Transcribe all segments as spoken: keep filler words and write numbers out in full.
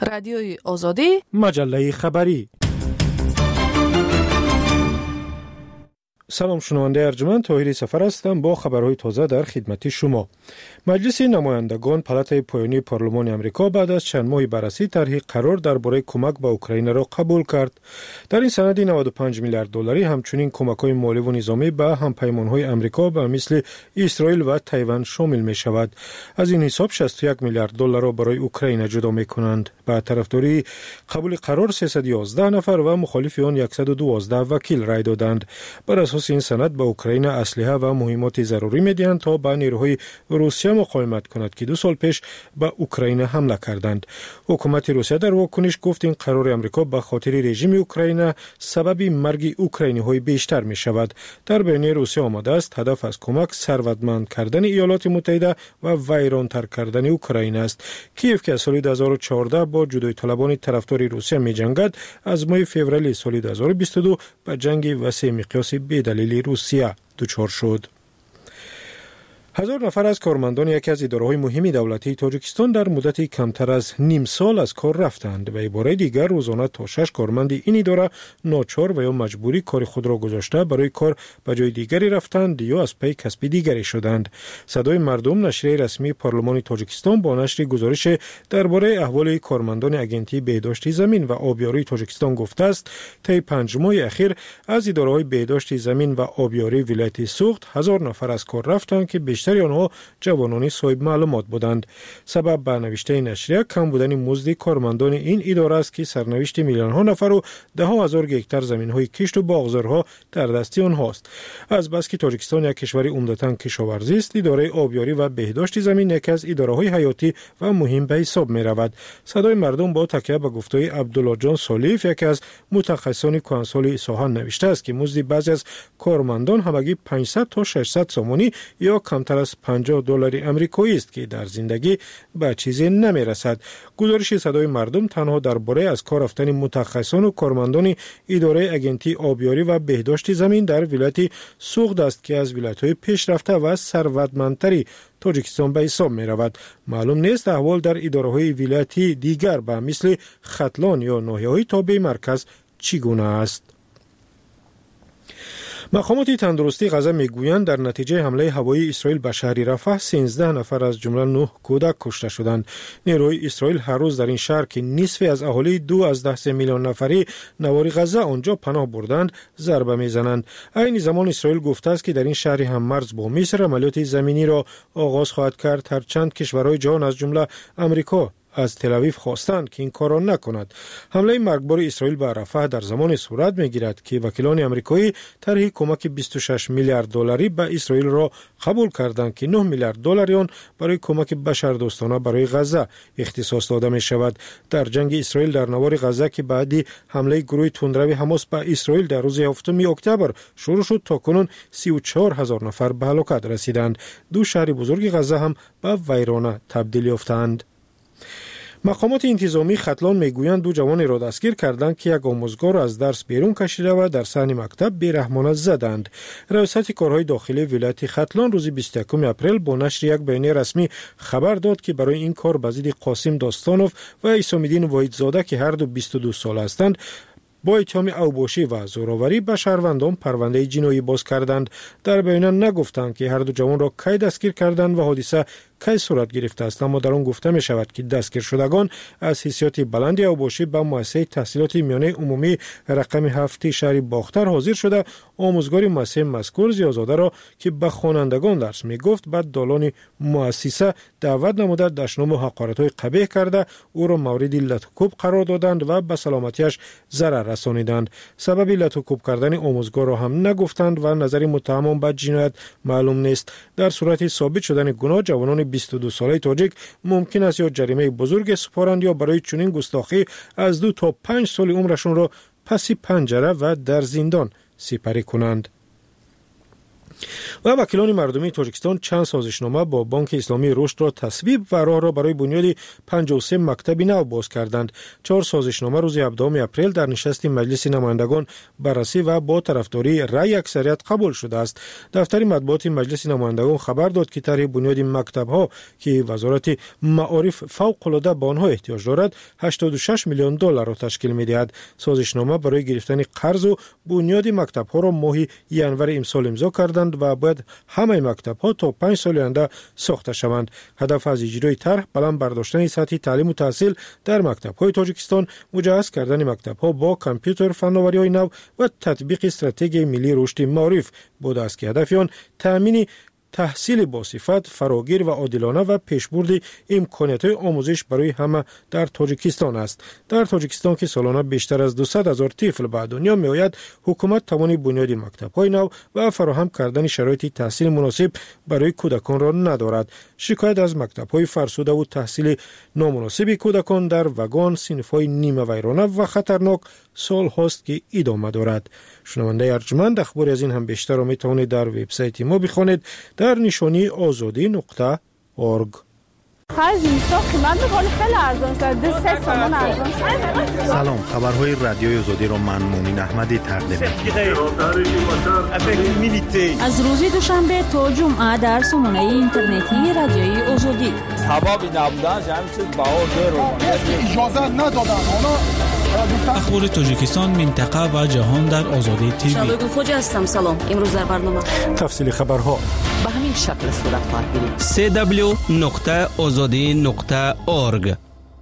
رادیوی آزادی، مجله خبری. سلام شنونده ارجمند، طاهری سفر هستم با خبرهای تازه در خدمت شما. مجلس نمایندگان پالاتای پایانی پارلمان امریکا بعد از چند ماه بررسی طرح قرار درباره کمک به اوکراین را قبول کرد. در این سند نود و پنج میلیارد دلاری همچنین کمک‌های مالی و نظامی به همپیمان‌های امریکا به مثل اسرائیل و تایوان شامل می شود. از این حساب شصت و یک میلیارد دلار را برای اوکراین جدا می کنند. به طرفداری قبول قرار سیصد و یازده نفر و مخالف آن صد و دوازده وکیل رای دادند. بر اساس این سند به اوکراین اسلحه و مهمات ضروری می‌دهند تا با نیروهای روسیه مقاومت کند که دو سال پیش به اوکراین حمله کردند. حکومت روسیه در واکنش گفت این قرار امریکا به خاطر رژیم اوکراین سبب مرگ اوکراینی‌های بیشتر می‌شود. در بیانیه روسیه آمده است هدف از کمک ثروتمند کردن ایالات متحده و ویران‌تر کردن اوکراین است. کیف که از سال دو هزار و چهارده با جدای طلبان طرفدار روسیه می‌جنگد، از ماه فوریه سال دو هزار و بیست و دو به جنگ وسیع مقیاس بدلیل روسیه دچار شد. هزار نفر از کارمندان یکی از اداره‌های مهم دولتی تاجیکستان در مدت کمتر از نیم سال از کار رفتند. به عبارت دیگر روزانه تا شش کارمند این اداره ناچار و یا مجبوری کار خود را گذاشته برای کار به جای دیگری رفتند یا از پی کسب دیگری شدند. صدای مردم نشریه رسمی پارلمان تاجیکستان با نشر گزارش درباره احوال کارمندان اگنتی بهداشت زمین و آبیاری تاجیکستان گفته است طی پنج ماه اخیر از اداره‌های بهداشت زمین و آبیاری ولایت سوخت هزار نفر از کار رفتند که بیشتر آنها جوانان صاحب معلومات بودند. سبب به نوشته نشریه کم بودن مزد کارمندان این اداره است که سرنوشت میلیون ها نفر و ده ها هزار گکتار زمین های کشت و باغزارها در دست آنهاست. از بس که تاجیکستان یک کشور عمدتاً کشاورزی است، اداره آبیاری و بهداشت زمین یکی از اداره های حیاتی و مهم به حساب می رود. صدای مردم با تکیه به گفتهای عبدالله جان سالیف، یکی از متخصصان کانسول ساحل، نوشته است که مزد بعضی از کارمندان همگی پانصد تا ششصد سومانی یا کمتر از پنجاه دلار آمریکایی است که در زندگی به چیزی نمی رسد. گزارش صدای مردم تنها درباره از کار رفتن متخصصان و کارمندان اداره اگنتی آبیاری و بهداشت زمین در ولایت سوخت است که از ولایت‌های پیشرفته و ثروتمندتری تاجیکستان به حساب می رود. معلوم نیست احوال در اداره‌های ولایتی دیگر به مثل ختلان یا ناحیه‌های تابع مرکز چگونه است. مقامات تندرستی غزه میگویند در نتیجه حمله هوایی اسرائیل به شهر رفح سیزده نفر از جمله نه کودک کشته شدند. نیروهای اسرائیل هر روز در این شهر که نصف از اهالی دو از ده سه میلیون نفری نوار غزه آنجا پناه بردند ضربه میزنند. این زمان اسرائیل گفته است که در این شهر هم مرز با مصر عملیات زمینی را آغاز خواهد کرد. هر چند کشورهای جهان از جمله امریکا از تل‌آویو خواستند که این کار را نکند. حمله مرگبار اسرائیل به رفح در زمان صورت می‌گیرد که وکیلان آمریکایی طرح کمک بیست و شش میلیارد دلاری به اسرائیل را قبول کردند که نه میلیارد دلار آن برای کمک بشردوستانه برای غزه اختصاص داده می شود. در جنگ اسرائیل در نوار غزه که بعدی حمله گروه تندروی حماس به اسرائیل در روز هفتم اکتبر شروع شد، تاکنون سی و چهار هزار نفر به هلاکت رسیدند. دو شهر بزرگ غزه هم به ویرانه تبدیل یافتند. مقامات انتظامی ختلان میگویند دو جوان را دستگیر کردند که یک آموزگار از درس بیرون کشیده و در صحن مکتب بیرحمانه زدند. ریاست کارهای داخلی ولایت ختلان روز بیست و یکم اپریل با نشر یک بیانیه رسمی خبر داد که برای این کار به ضد قاسم داستانوف و اسام‌الدین واحدزاده که هر دو بیست و دو سال هستند با اتهام اوباشی و زوراوری به شهروندان پرونده جنایی باز کردند. در بیانیه نگفتند که هر دو جوان را کی دستگیر کردند و حادثه کی صورت گرفته است، اما در آن گفته می شود که دستگیر شدگان از حیثیت بلند اوباشی به مؤسسه تحصیلات میانه عمومی رقم هفت شهر باختر حاضر شده آموزگار مؤسسه مذکور زیازاده را که به خوانندگان درس می گفت بعد دالان مؤسسه دعوت نموده دشنام و حقارت‌های قبیح کرده او را مورد لطوکوب قرار دادند و به سلامتیش ضرر رسانیدند. سبب لطوکوب کردن آموزگار را هم نگفتند و نظر متهمان به جنایت معلوم نیست. در صورت ثابت شدن گناه جوانان بیست و دو ساله تاجیک ممکن است یا جریمه بزرگ سپارند یا برای چنین گستاخی از دو تا پنج سال عمرشون را پس پنجره و در زندان سپری کنند. و وکیلان مردمی تاجیکستان چند سازشنامه با بانک اسلامی رشد را تصویب و راه را برای بنیاد پنجاه و سه مکتب نو باز کردند. چهار سازشنامه روز هفدهم اپریل در نشست مجلس نمایندگان بررسی و با طرفداری رأی اکثریت قبول شده است. دفتر مطبوعات مجلس نمایندگان خبر داد که طرح بنیاد مکتب‌ها که وزارت معارف فوق‌العاده به آنها احتیاج دارد هشتاد و شش میلیون دلار را تشکیل می‌دهد. سازشنامه برای گرفتن قرض و بنیاد مکتب‌ها را ماه ینور امسال امضا کردند و باید همه مکتب‌ها تا پنج سال آینده ساخته شوند. هدف از اجرای طرح بلند برداشتن سطح تعلیم و تحصیل در مکتب‌های تاجیکستان، مجهز کردن مکتب‌ها با کامپیوتر، فناوری‌های نو و تطبیق استراتژی ملی رشد معارف بوده است که هدف آن تأمین تحصیل با صفت، فراگیر و عادلانه و پیشبرد امکانیت‌های آموزش برای همه در تاجیکستان است. در تاجیکستان که سالانه بیشتر از دویست هزار طفل به دنیا می‌آید، حکومت توان بنیاد مکتب‌های نو و فراهم کردن شرایط تحصیل مناسب برای کودکان را ندارد. شکایت از مکتب‌های فرسوده و تحصیل نامناسب کودکان در وگان، صنف‌های نیمه ویرانه و خطرناک سال هاست که ادامه دارد. شنونده ارجمند، اخباری از این هم بیشتر را می‌توانید در وبسایت ما بخوانید در نشانی آزادی نقطه اورگ. سلام، خبرهای رادیوی آزادی را من مومن احمدی تقدیم می‌کنم. از روز دوشنبه تا جمعه در سامانه اینترنتی رادیوی آزادی. سببی نبودن همین چیز بهار داره. اجازه ندادن اونا. اخبار تاجیکستان، منطقه و جهان در آزادی تیوی. شبگل خوجا هستم. سلام. امروز در برنامه تفصیل خبرها به همین شکل صورت خواهد گرفت. سی دبلیو نقطه آزادی نقطه اورگ.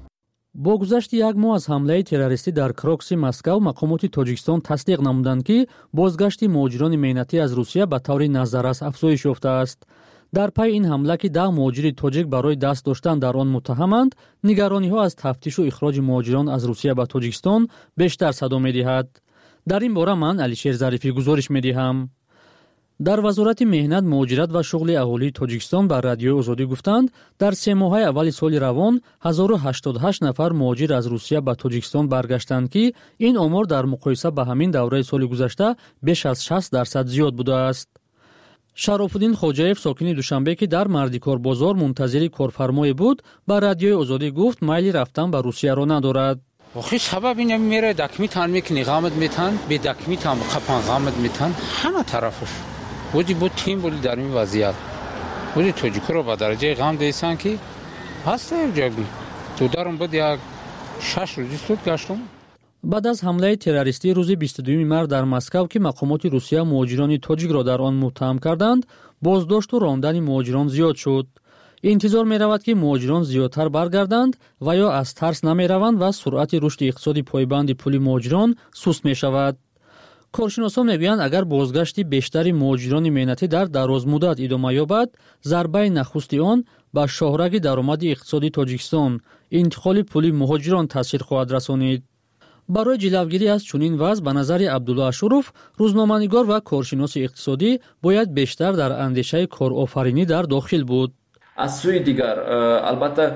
با گذشت یک ماه از حمله تروریستی در کروکسی مسکو، مقامات تاجیکستان تصدیق نمودند که بازگشت مهاجران مهنتی از روسیه به طور نظررس افزایش یافته است. در پی این حمله که ده مهاجر تاجیک برای دست داشتن در آن متهمند، نگرانی‌ها از تفتیش و اخراج مهاجران از روسیه به تاجیکستان بیشتر صدا می‌دهد. در این باره من علیشیر ظریفی گزارش می‌دهم. در وزارت مهنت، مهاجرت و شغل اهالی تاجیکستان بر رادیو آزادی گفتند در سه ماه اول سال روان هزار و هشتاد و هشت نفر مهاجر از روسیه به تاجیکستان برگشتند که این آمار در مقایسه با همین دوره سال گذشته بیش از شصت درصد زیاد بوده است. شرافالدین خوجاєв ساکن دوشنبه که در مردیکار بازار منتظر کارفرمای بود به رادیوی آزادی گفت میل رفتن به روسیه را ندارد. آخه سبب اینه میره دکمیتان میکنی غامد میتن به دکمیتان قپان غامد میتن همه طرفش بودی بود تیم بودی در این وضعیت بودی توجیکو رو به درجه غام دیسان که هسته جاگی تو دارم بود یک شش روزی سود گشتم. بعد از حمله تروریستی روز بیست و دوم مارس در مسکو که مقامات روسیه مهاجران تاجیک را در آن متهم کردند، بازداشت و راندن مهاجران زیاد شد. انتظار می رود که مهاجران زیادتر برگردند و یا از ترس نمی روند و سرعت رشد اقتصادی پایبند پول مهاجران سست می شود. کارشناسان میگویند اگر بازگشت بیشتری مهاجران مهنتی در دراز مدت ادامه یابد، ضربه نخست آن به شاهرگ درآمد اقتصادی تاجیکستان، انتقال پول مهاجران تاثیر خواهد رسانید. برای جلوگیری از چنین وضع به نظر عبدالله اشرف، روزنامه‌نگار و کارشناس اقتصادی باید بیشتر در اندیشه کارآفرینی در داخل بود. از سوی دیگر البته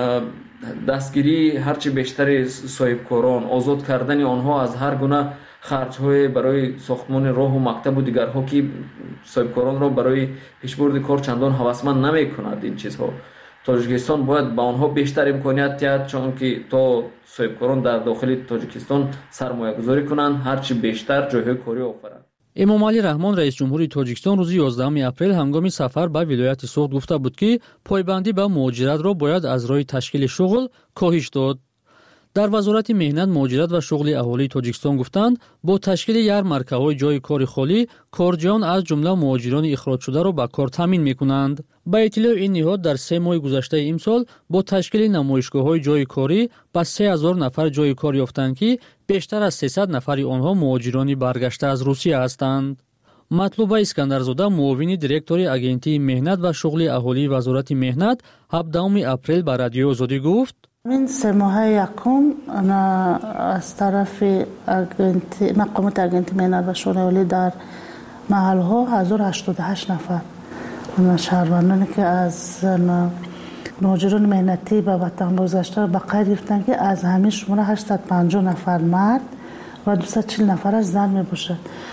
دستگیری هرچی بیشتر صاحبکاران، آزاد کردن آنها از هر گونه خرج‌های برای ساختمان راه و مکتب و دیگرها که صاحبکاران را برای پیشبرد کار چندان هوسمند نمی‌کند. این چیزها تاجیکستان باید با آنها بیشتر امکانیت دهد چون که تا صاحبکاران در داخل تاجیکستان سرمایه گذاری کنند هرچی بیشتر جایهای کاری آفرند. امام علی رحمان رئیس جمهوری تاجیکستان روز یازدهم اپریل هنگام سفر به ولایت سوخت گفته بود که پایبندی به مهاجرت را باید از راه تشکیل شغل کاهش داد. در وزارت مهنت، مهاجرت و شغل اهالی تاجیکستان گفتند با تشکیل یارمارکه‌های جای کار خالی، کارجویان از جمله مهاجران اخراج شده را به کار تامین می‌کنند. با اطلاع این نهاد در سه ماه گذشته امسال با تشکیل نمایشگاه‌های جای کاری با سه هزار نفر جای کار یافتند که بیشتر از سیصد نفر آنها مهاجران برگشته از روسیه هستند. مطلوبه اسکندرزاده، معاون دیرکتور اگنتی مهنت و شغل اهالی وزارت مهنت، هفدهم اپریل به رادیو آزادی گفت: این سه ماه یکم از طرف اگنتی مقامات اگنتی مهنت و شغل اهالی در محل ها هزار و هشتاد و هشت نفر شهروندانی که از مهاجران مهنتی به وطن بازگشته به قید گرفتند که از همین شماره هشتصد و پنجاه نفر مرد و دویست و چهل نفر از زن می باشد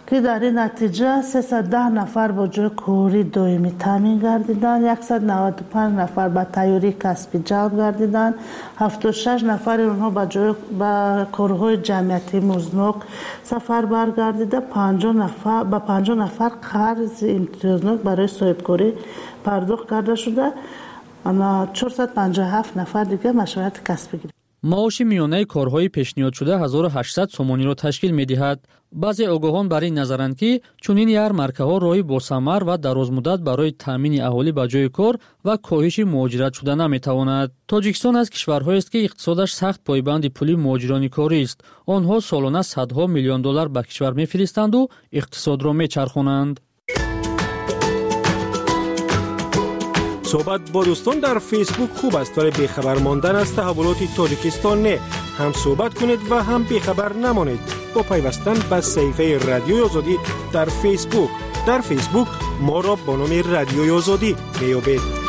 که در این نتیجه سیصد و ده نفر با جای کوری دائمی تامین گردیدند، صد و نود و پنج نفر با تیاری کسبی جلب گردیدند، هفتاد و شش نفر اونها با جای با کارهای جمعیتی مزنوک سفر برگردیده، پنجاه نفر با پنجاه نفر قرض امتیازناک برای صاحبکاری پرداخت کرده شده، اما چهارصد و پنجاه و هفت نفر دیگه مشروعیت کسبی گرفت. маоши миёнаи корҳои пешниҳодшуда ҳазору ҳаштсад сомониро ташкил медиҳад. баъзе огоҳон бар ин назаранд, ки чунин ярмаркаҳо роҳи босамар ва дарозмуддат барои таъмини аҳолӣ ба ҷои кор ва коҳиши муҳоҷират шуда наметавонад. тоҷикистон аз кишварҳоест, ки иқтисодаш сахт пойбанди пули муҳоҷирони корист. онҳо солона садҳо миллион доллар ба кишвар мефиристанду иқтисодро мечархонанд. صحبت با دوستان در فیسبوک خوب است، ولی بیخبر ماندن از تحولات تاجیکستان نه. هم صحبت کنید و هم بیخبر نمانید با پیوستن به صفحه رادیوی آزادی در فیسبوک. در فیسبوک ما را با نام رادیوی آزادی میابید.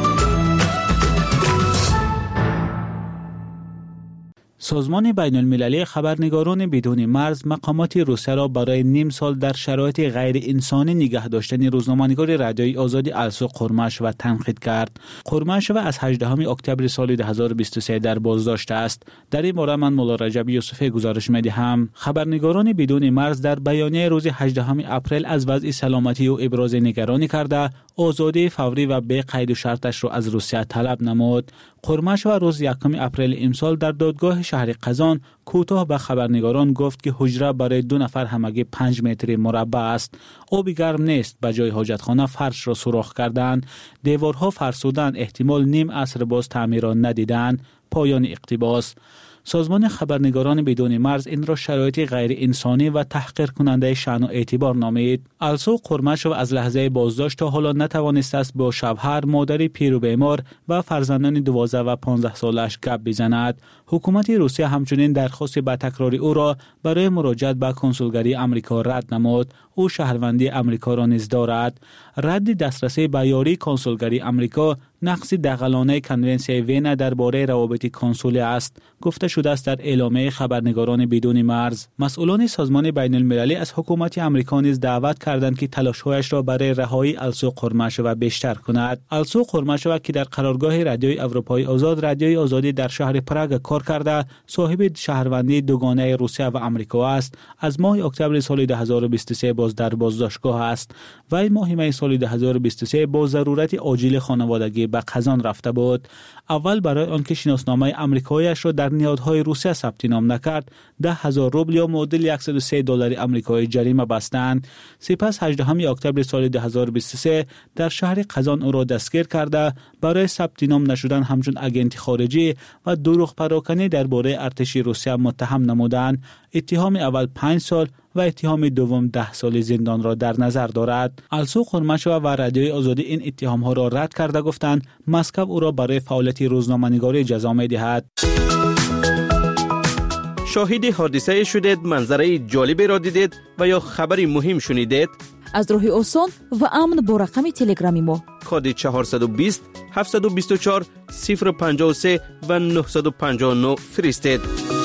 سازمان بین المللی خبرنگاران بدون مرز مقامات روسیه را برای نیم سال در شرایط غیر انسانی نگه داشتن روزنامه‌نگار رادیوی آزادی السو قرمشوه تنقید کرد. قرمشوه از هجدهم اکتبر سال دو هزار و بیست و سه در بازداشت است. در این باره من مولا رجب یوسفی گزارش می‌دهم. خبرنگاران بدون مرز در بیانیه روز هجدهم اپریل از وضع سلامتی او ابراز نگرانی کرده، آزادی فوری و بی قید و شرطش را از روسیه طلب نمود. قرمشوه روز یکم اپریل امسال در دادگاه شهر قزان کوتاه به خبرنگاران گفت که حجره برای دو نفر همگی پنج متر مربع است. آب گرم نیست. به جای حاجتخانه فرش را سوراخ کردند. دیوارها فرسودند. احتمال نیم عصر باز تعمیر را ندیدند. پایان اقتباس. سازمان خبرنگاران بدون مرز این را شرایط غیر انسانی و تحقیر کننده شأن و اعتبار نامید. السو قرمشو از لحظه بازداشت تا حالا نتوانسته است با شوهر، مادری پیر و بیمار و فرزندان دوازده و پانزده سالش گپ بزند. حکومت روسیه همچنین درخواست به تکرار او را برای مراجعت به کنسولگری آمریکا رد نمود. او شهروندی آمریکا را نیز دارد. رد دسترسی به یاری کنسولگری آمریکا نقض دغلانه کنونسیون وین درباره روابط کنسولی است. گفته شده است در اعلامیه خبرنگاران بدون مرز. مسئولان سازمان بین المللی از حکومت آمریکا نیز دعوت کردند که تلاش‌هایش را برای رهایی السو قرمشوه بیشتر کند. السو قرمشوه که در قرارگاه رادیوی اروپای آزاد رادیوی آزادی در شهر پراگ کار کرده، صاحب شهروندی دوگانه روسیه و آمریکا است. از ماه اکتبر سال دو هزار و بیست و سه باز در بازداشتگاه است. وی ماه می سال دو هزار و بیست و سه با ضرورت عاجل خانوادگی به قزان رفته بود. اول برای آنکه شناسنامه آمریکایی‌اش را در نهادهای روسیه ثبت نام نکرد، ده هزار روبل یا معادل صد و سه دلار آمریکایی جریمه بستند. سپس هجدهم اکتبر سال دو هزار و بیست و سه در شهر قزان او را دستگیر کرده برای ثبت نام نشدن همچون اگنت خارجی و دروغ پراکنی درباره ارتش روسیه متهم نمودند. اتهام اول پنج سال و اتهام دوم ده سال زندان را در نظر دارد. السو قرمشوه و رادیوی آزادی این اتهام ها را رد کرده گفتند مسکو او را برای فعالیت روزنامه‌نگاری جزا می‌دهد. شاهد حادثه شدید، منظره جالبی را دیدید و یا خبری مهم شنیدید؟ از راهی آسان و امن با رقم تلگرامی ما کد چهارصد و بیست هفتصد و بیست و چهار صفر پنجاه و سه و نهصد و پنجاه و نه فرستید.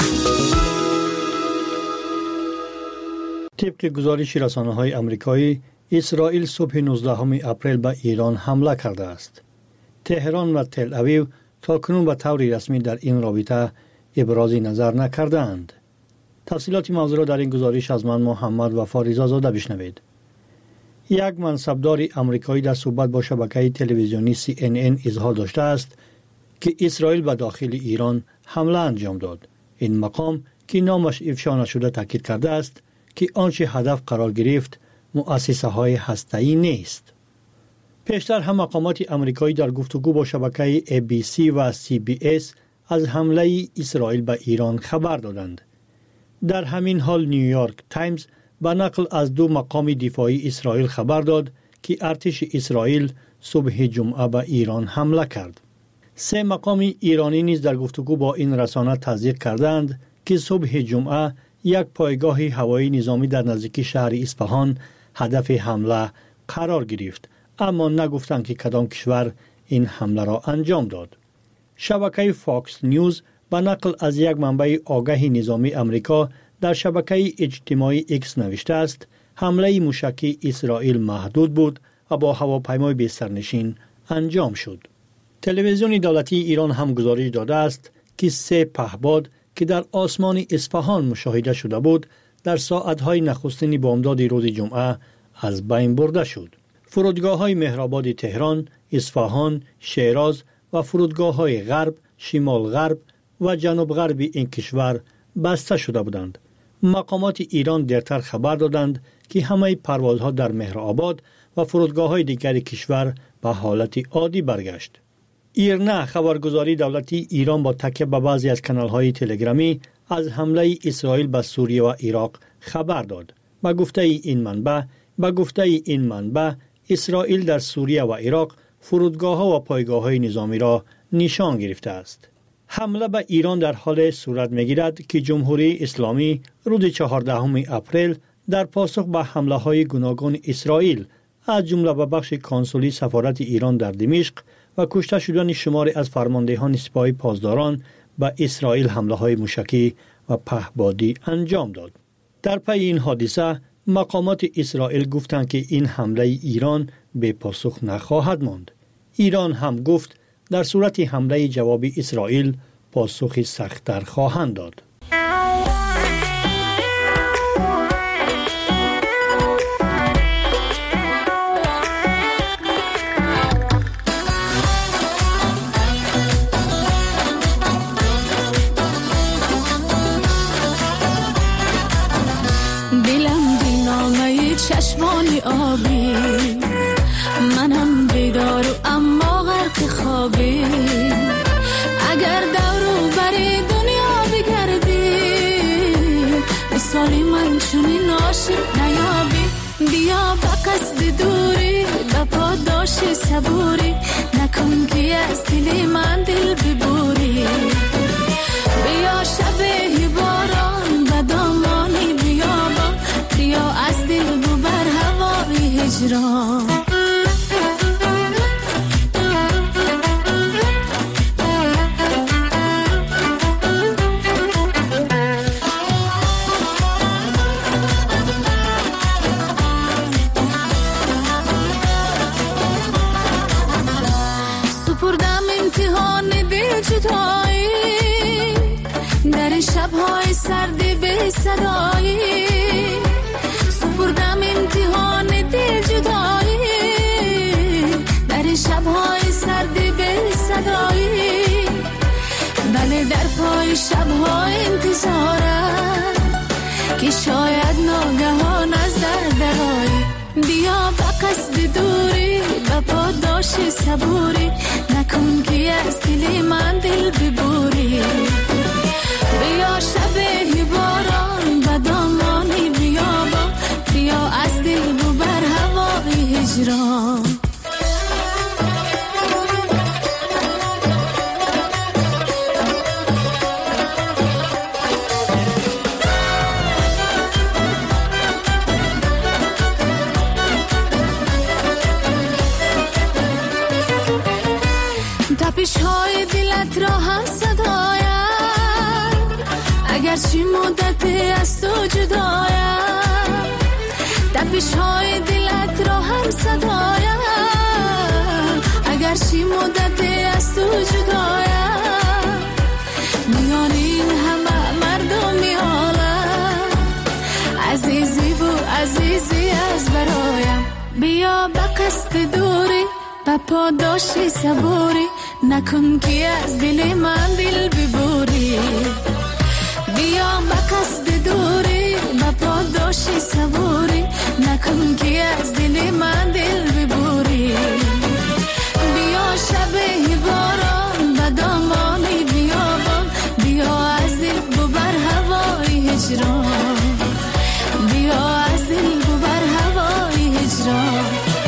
طبق گزارش رسانه‌های آمریکایی، اسرائیل صبح نوزدهم اپریل به ایران حمله کرده است. تهران و تل اویو تاکنون به طور رسمی در این رابطه ابراز نظر نکردند. تفصیلات موضوع را در این گزارش از من محمد وفا رضازاده بشنوید. یک منصبدار آمریکایی در صحبت با شبکه تلویزیونی سی ان ان اظهار داشته است که اسرائیل به داخل ایران حمله انجام داد. این مقام که نامش افشا نشده تاکید کرده است که آنچه هدف قرار گرفت مؤسسه های هسته‌ای نیست. پیشتر هم مقامات آمریکایی در گفتگو با شبکه ای بی سی و سی بی اس از حمله اسرائیل به ایران خبر دادند. در همین حال نیویورک تایمز به نقل از دو مقام دفاعی اسرائیل خبر داد که ارتش اسرائیل صبح جمعه به ایران حمله کرد. سه مقام ایرانی نیز در گفتگو با این رسانه تصدیق کردند که صبح جمعه یک پایگاه هوایی نظامی در نزدیکی شهر اصفهان هدف حمله قرار گرفت، اما نگفتند که کدام کشور این حمله را انجام داد. شبکه فاکس نیوز به نقل از یک منبع آگاه نظامی آمریکا در شبکه اجتماعی ایکس نوشته است حمله موشکی اسرائیل محدود بود و با هواپیمای بی سرنشین انجام شد. تلویزیون دولتی ایران هم گزارش داده است که سه پهپاد که در آسمان اصفهان مشاهده شده بود در ساعتهای نخستین بامداد روز جمعه از بین برده شد. فرودگاه‌های مهرآباد تهران، اصفهان، شیراز و فرودگاه‌های غرب، شمال غرب و جنوب غرب این کشور بسته شده بودند. مقامات ایران دیرتر خبر دادند که همه پروازها در مهرآباد و فرودگاه‌های دیگر کشور به حالت عادی برگشت. ایرنا خبرگزاری دولتی ایران با تکیه به بعضی از کانال‌های تلگرامی از حمله اسرائیل به سوریه و عراق خبر داد. با گفته این منبع، با گفته این منبع اسرائیل در سوریه و عراق فرودگاه‌ها و پایگاه‌های نظامی را نشان گرفته است. حمله به ایران در حال صورت می‌گیرد که جمهوری اسلامی روز چهاردهم اپریل در پاسخ به حمله‌های گوناگون اسرائیل از جمله به بخش کنسولی سفارت ایران در دمشق و کشته شدن شماری از فرماندهان سپاه پاسداران به اسرائیل حمله‌های موشکی و پهپادی انجام داد. در پی این حادثه مقامات اسرائیل گفتند که این حمله ایران به پاسخ نخواهد ماند. ایران هم گفت در صورت حمله جوابی اسرائیل پاسخی سخت‌تر خواهند داد. چشمانی آبی منم بیدار و اما غرق خوابی اگر دورو بری دنیا بگردی مثالی من چونی ناشی نیابی بیا با قصد دوری با پاداش صبوری نکن که از دلی من دل ببوری بیا شبه باران و دامانی بیابان بیا از دل ببر هوای هجران سپردم امتحان به جدایی در شب‌های سردی به صدایی سپردم امتحان دل جدایی در شب‌های سردی به صدایی بله در پای شب‌های انتظارم که شاید ناگهان از در درایی بیا با قصد دوری با پاداش صبوری نکن که از دل من دل ببوری بیا شبه باران و دامانی بیابان بیا از دل ببر هوای هجران تپش های دلت را هم صدایم اگرچه مدت از تو جدایم تپش های دلت را هم صدایم اگرچه مدت از تو جدایم میان این همه مردمی عالم عزیزی و عزیزی از برایم بیا با قصد دوری با پاداش صبوری نکن که از دل من دل ببوری بیا با قصد دوری با پاداش صبوری نکن که از دل من دل ببوری بیا شبه باران و دامانی بیابان بیا از دل ببر هوای هجران بیا از دل ببر هوای هجران.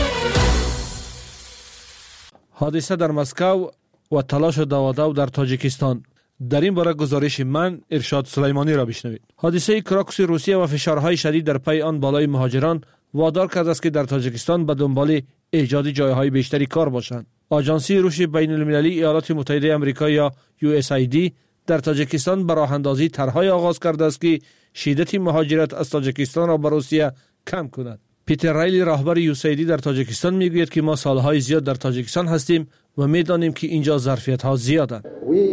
حادثه در مسکو و تلاش داودو در تاجیکستان. در این باره گزارش من ارشاد سلیمانی را بشنوید. حادثه کراکس روسیه و فشارهای شدید در پی آن بالای مهاجران وادار کرده است که در تاجیکستان به دنبال ایجاد جایهای بیشتری کار باشند. آژانسی روش بین المللی ایالات متحده آمریکا یا یو اس ای دی در تاجیکستان به راه اندازی طرح‌های آغاز کرده است که شدت مهاجرت از تاجیکستان را به روسیه کم کند. پیتر رایلی راهبر یوسیدی در تاجیکستان میگوید که ما سالهای زیاد در تاجیکستان هستیم و میدانیم که اینجا ظرفیت ها زیادند.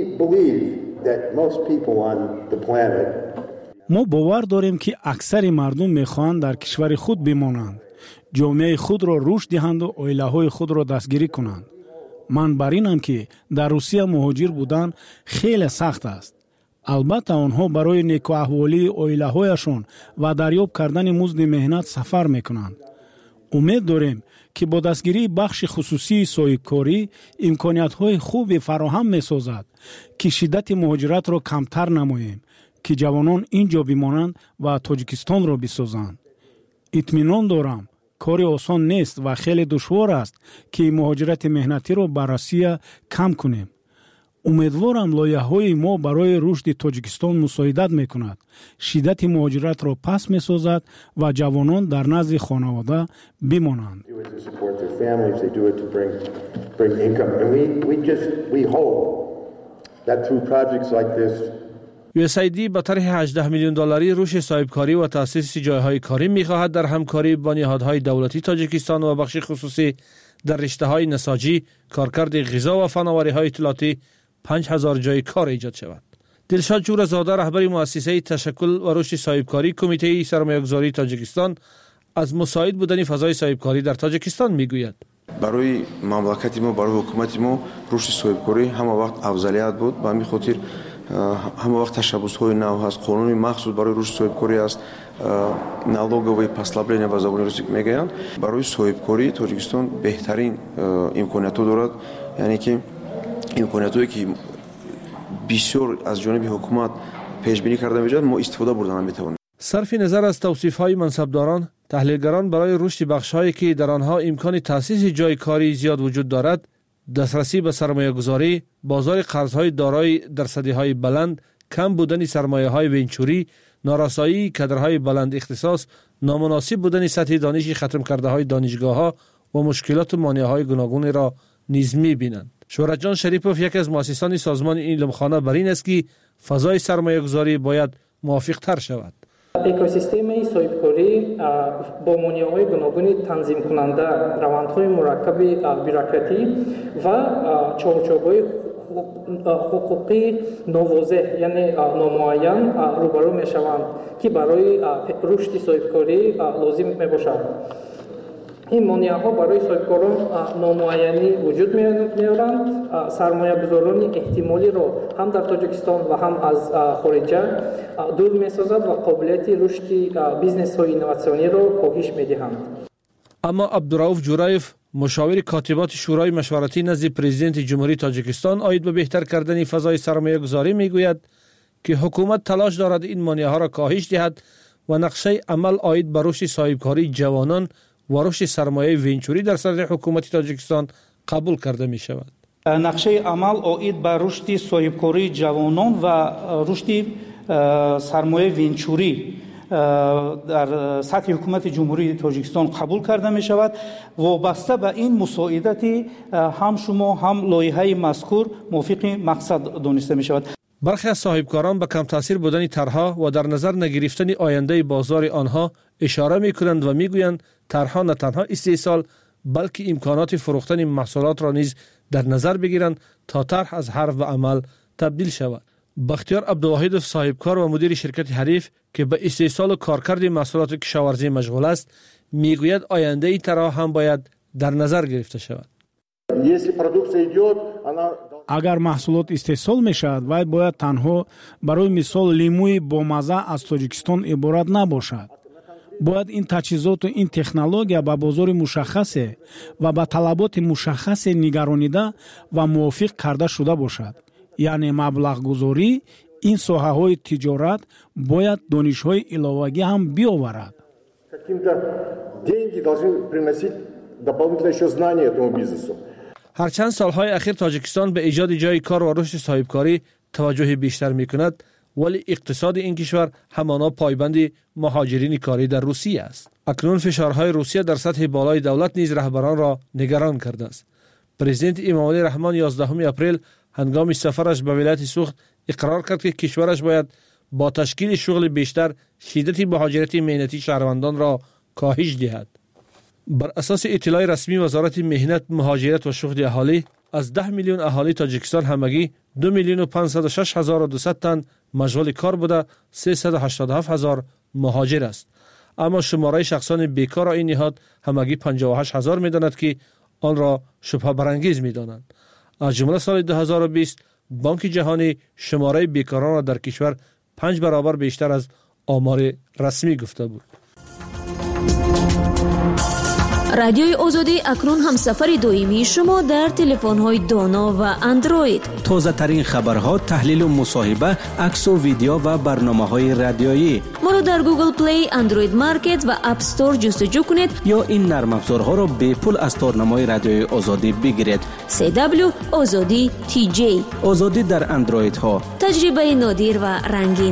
ما باور داریم که اکثر مردم میخواهند در کشور خود بمانند، جامعه خود را رشد دهند و عائله‌های خود را دستگیری کنند. من بر اینم که در روسیه مهاجر بودن خیلی سخت است. البته آنها برای نیکواحوالی عائله‌هایشان و دریافت کردن مزد مهنت سفر میکنند. امید داریم که با دستگیری بخش خصوصی صاحبکاری امکانیت‌های خوبی فراهم می‌سازد که شدت مهاجرت را کمتر نماییم، که جوانان اینجا بمانند و تاجیکستان را بسازند. اطمینان دارم کاری آسان نیست و خیلی دشوار است که مهاجرت مهنتی را بر روسیه کم کنیم. امیدوارم لایحه‌های ما برای رشد تاجیکستان مساعدت می‌کند، شدت مهاجرت را پس می‌سازد و جوانان در نزد خانواده بمانند. یو اس ای دی با طرح هجده میلیون دلاری رشد صاحبکاری و تأسیس جایهای کاری می‌خواهد در همکاری با نهادهای دولتی تاجیکستان و بخش خصوصی در رشته‌های نساجی، کارکرد غذا و فناوری‌های اطلاعاتی پنج هزار جای کار ایجاد شود. دلشاد جورزاده رهبر مؤسسه تشکل و رشد صاحبکاری کمیته سرمایه‌گذاری تاجیکستان از مساعد بودن فضای صاحبکاری در تاجیکستان میگوید. برای مملکت ما، برای حکومت ما رشد صاحبکاری همه وقت افضلیت بود. به همین خاطر همه وقت تشبس‌های نو هست، قانون مخصوص برای رشد صاحبکاری است، налоговые послабления به زبان روسی میگویند. برای صاحبکاری تاجیکستان بهترین امکانات دارد، یعنی که امکاناتی که بسیار از جانب حکومت پیش بینی کرده میشد ما استفاده بردن میتوانیم. صرف نظر از توصیف‌های منصبداران، تحلیلگران برای رشد بخش‌هایی که در آنها امکان تأسیس جای کاری زیاد وجود دارد، دسترسی به سرمایه‌گذاری، بازار قرض‌های دارای درصدی‌های بلند، کم بودن سرمایه‌های ونچوری، نارسایی کادرهای بلند اختصاص، نامناسب بودن سطح دانش ختم کرده‌های دانشگاه‌ها و مشکلات و مانع‌های گوناگون را نیز می‌بینند. شهرت جان شریپوف یکی از مؤسسان سازمان علمخانه بر این است که فضای سرمایه‌گذاری باید موافق‌تر شود. اکوسیستم صاحبکاری با مانع‌های گوناگون تنظیم کننده، روندهای مرکب بوروکراتی و چارچوب‌های حقوقی نوواضح یعنی نامعین روبرو می‌شوند که برای رشد صاحبکاری لازم می‌باشد. این مانع‌ها برای صاحبکاران نامعینی وجود می‌آورند. سرمایه‌گذاران احتمالی را هم در تاجیکستان و هم از خارج دور می‌سازد و قابلیت رشد بیزنس‌های اینوواسیونی را کاهش می‌دهند. اما عبدالرؤوف جورایف مشاور کاتبات شورای مشورتی نزد پرزیدنت جمهوری تاجیکستان آید به بهتر کردن فضای سرمایه‌گذاری می‌گوید که حکومت تلاش دارد این مانع‌ها را کاهش دهد و نقشه عمل آید به رشد صاحبکاری جوانان و رشد سرمایه ونچوری در صدر حکومت تاجیکستان قبول کرده می شود. نقشه عمل آید به رشد صاحبکاری جوانان و رشد سرمایه ونچوری در سطح حکومت جمهوری تاجیکستان قبول کرده می شود. وابسته به این مساعدت هم شما هم لایحه مذکور موافق مقصد دانسته می شود. برخی از صاحبکاران به کم تاثیر بودن طرح‌ها و در نظر نگرفتن آینده بازار آنها اشاره می‌کنند و می‌گویند طرح‌ها نه تنها استحصال بلکه امکانات فروختن محصولات را نیز در نظر بگیرند تا طرح از حرف به عمل تبدیل شود. بختیار عبدالواحد صاحبکار و مدیر شرکت حریف که به استحصال و کارکرد محصولات کشاورزی مشغول است می‌گوید آینده ای طرح هم باید در نظر گرفته شود. اگر محصولات استحصال میشود و باید تنها برای مثال لیموی با مزه از تاجیکستان عبارت نباشد. باید این تجهیزات و این تکنولوژیا به بازار مشخص و به طلبات مشخص نگرانیده و موافق کرده شده باشد. یعنی مبلغ گذاری این ساحه های تجارت باید دانش های علاوه‌ای هم بیاورد. هرچند سالهای اخیر تاجیکستان به ایجاد جای کار و رشد صاحبکاری توجه بیشتر می‌کند، ولی اقتصاد این کشور همانا پایبند مهاجرین کاری در روسیه است. اکنون فشارهای روسیه در سطح بالای دولت نیز رهبران را نگران کرده است. پرزیدنت امامعلی رحمان یازدهم اپریل هنگام سفرش به ولایت سوخت اقرار کرد که کشورش باید با تشکیل شغل بیشتر شدت مهاجرت مهنتی شهروندان را کاهش دهد. بر اساس اطلاع رسمی وزارت مهنت، مهاجرت و شغل اهالی، از ده میلیون اهالی تاجیکستان همگی دو میلیون و پانصد و شش هزار و دویست تن مشغول کار بوده، سیصد و هشتاد و هفت هزار مهاجر است. اما شماره شخصان بیکار را این نهاد همگی پنجاه و هشت هزار می‌داند که آن را شبهه برانگیز می‌دانند. از جمله سال دو هزار و بیست بانک جهانی شماره بیکاران را در کشور پنج برابر بیشتر از آمار رسمی گفته بود. رادیوی آزادی اکنون هم سفر دویمی شما در تلفن‌های دانا و اندروید. تازه ترین خبرها، تحلیل و مصاحبه، عکس و ویدیو و برنامه‌های رادیویی. ما را در گوگل پلی، اندروید مارکت و اپ استور جستجو کنید یا این نرم افزارها را به پول از تارنمای رادیوی آزادی بگیرید. سی دبلیو آزادی تی جی. آزادی در اندروید ها. تجربه نادر و رنگین.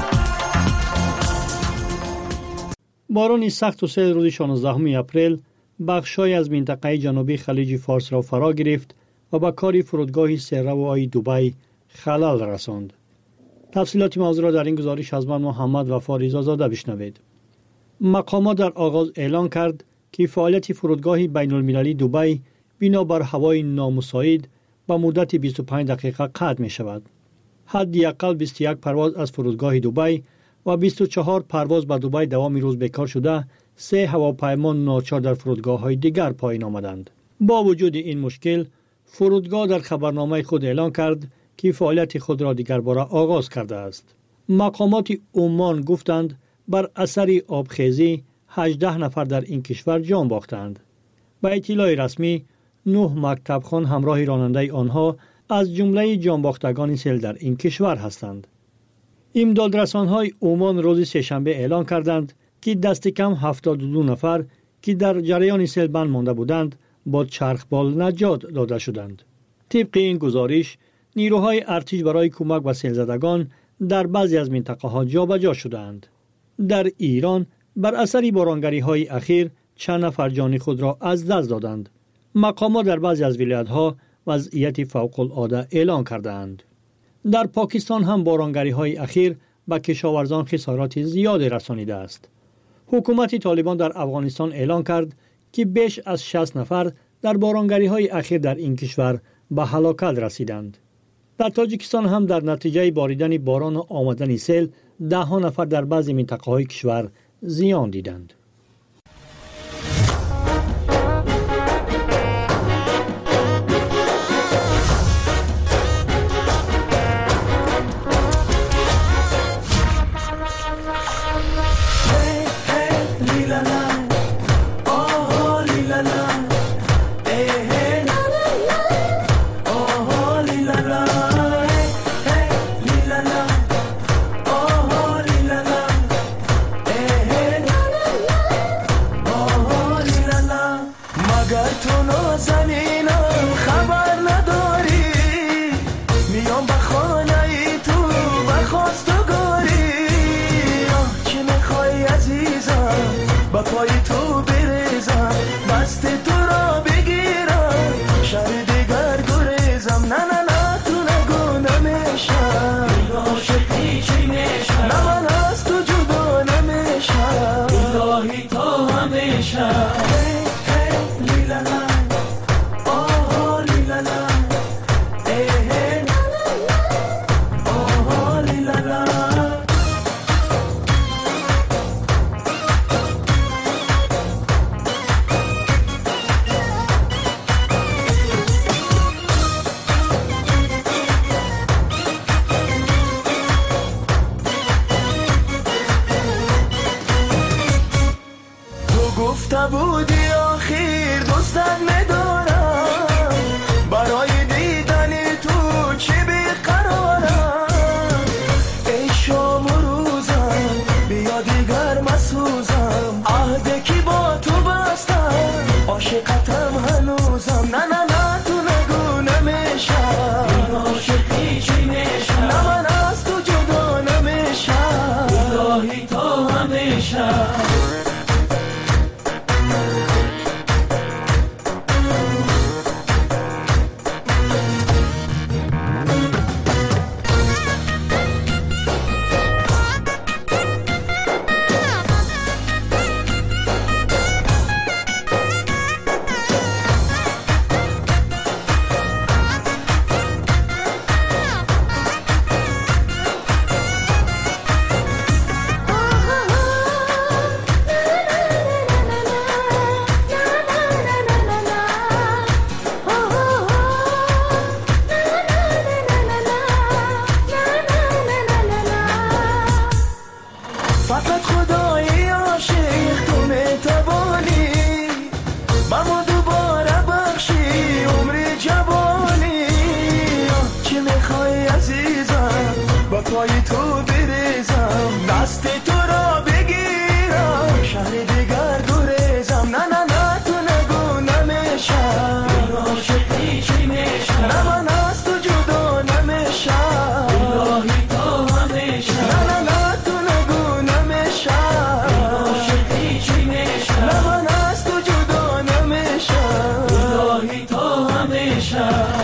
باران سخت و سیل روز شانزدهم اپریل بخشای از منطقه جنوبی خلیج فارس را فرا گرفت و به کار فرودگاه سرروای دبی خلل رساند. تفصیلات موضوع را در این گزارش از من محمد وفا رضازاده بشنوید. مقامات در آغاز اعلان کرد که فعالیت فرودگاه بین المللی دبی بنابر هوای نامساعد به مدت بیست و پنج دقیقه قطع می شود. حداقل بیست و یک پرواز از فرودگاه دبی و بیست و چهار پرواز به دبی دوام روز بیکار شده، سه هواپیما ناچار در فرودگاه‌های دیگر پایین آمدند. با وجود این مشکل، فرودگاه در خبرنامه خود اعلان کرد که فعالیت خود را دیگر باره آغاز کرده است. مقامات عمان گفتند بر اثر آبخیزی هجده نفر در این کشور جان باختند. به اطلاع رسمی، نه مکتبخوان همراه راننده آنها از جمله جان باختگان سیل در این کشور هستند. امدادرسان‌های عمان روز سه‌شنبه اعلان کردند که دست کم هفتاد و دو نفر که در جریان سیل بند مانده بودند با چرخبال نجات داده شدند. طبق این گزارش، نیروهای ارتش برای کمک به سیل زدگان در بعضی از منطقه ها جابجا شدند. در ایران بر اثر بارانگری های اخیر چند نفر جان خود را از دست دادند. مقامات در بعضی از ولایت ها وضعیت فوق العاده اعلان کردند. در پاکستان هم بارانگری های اخیر به کشاورزان خسارات زیاد رسانیده است. حکومت طالبان در افغانستان اعلان کرد که بیش از شصت نفر در بارانگری های اخیر در این کشور به هلاکت رسیدند. در تاجیکستان هم در نتیجه باریدن باران و آمدن سیل ده ها نفر در بعضی منطقه های کشور زیان دیدند. فقط خدای عاشق تو میتوانی با ما دوباره بخشی عمر جوانی. چی میخوای عزیزم با پای تو بریزم دست تو را بگیرم شهر دیگر گریزم. نه نه نه تو نگو نمیشم عاشقی چی میشم نه من از تو جدا نمیشم الهی تو همیشه. نه نه نه تو نگو نمیشم عاشقی چی میشم نه من از تو جدا نمیشم الهی تو همیشه.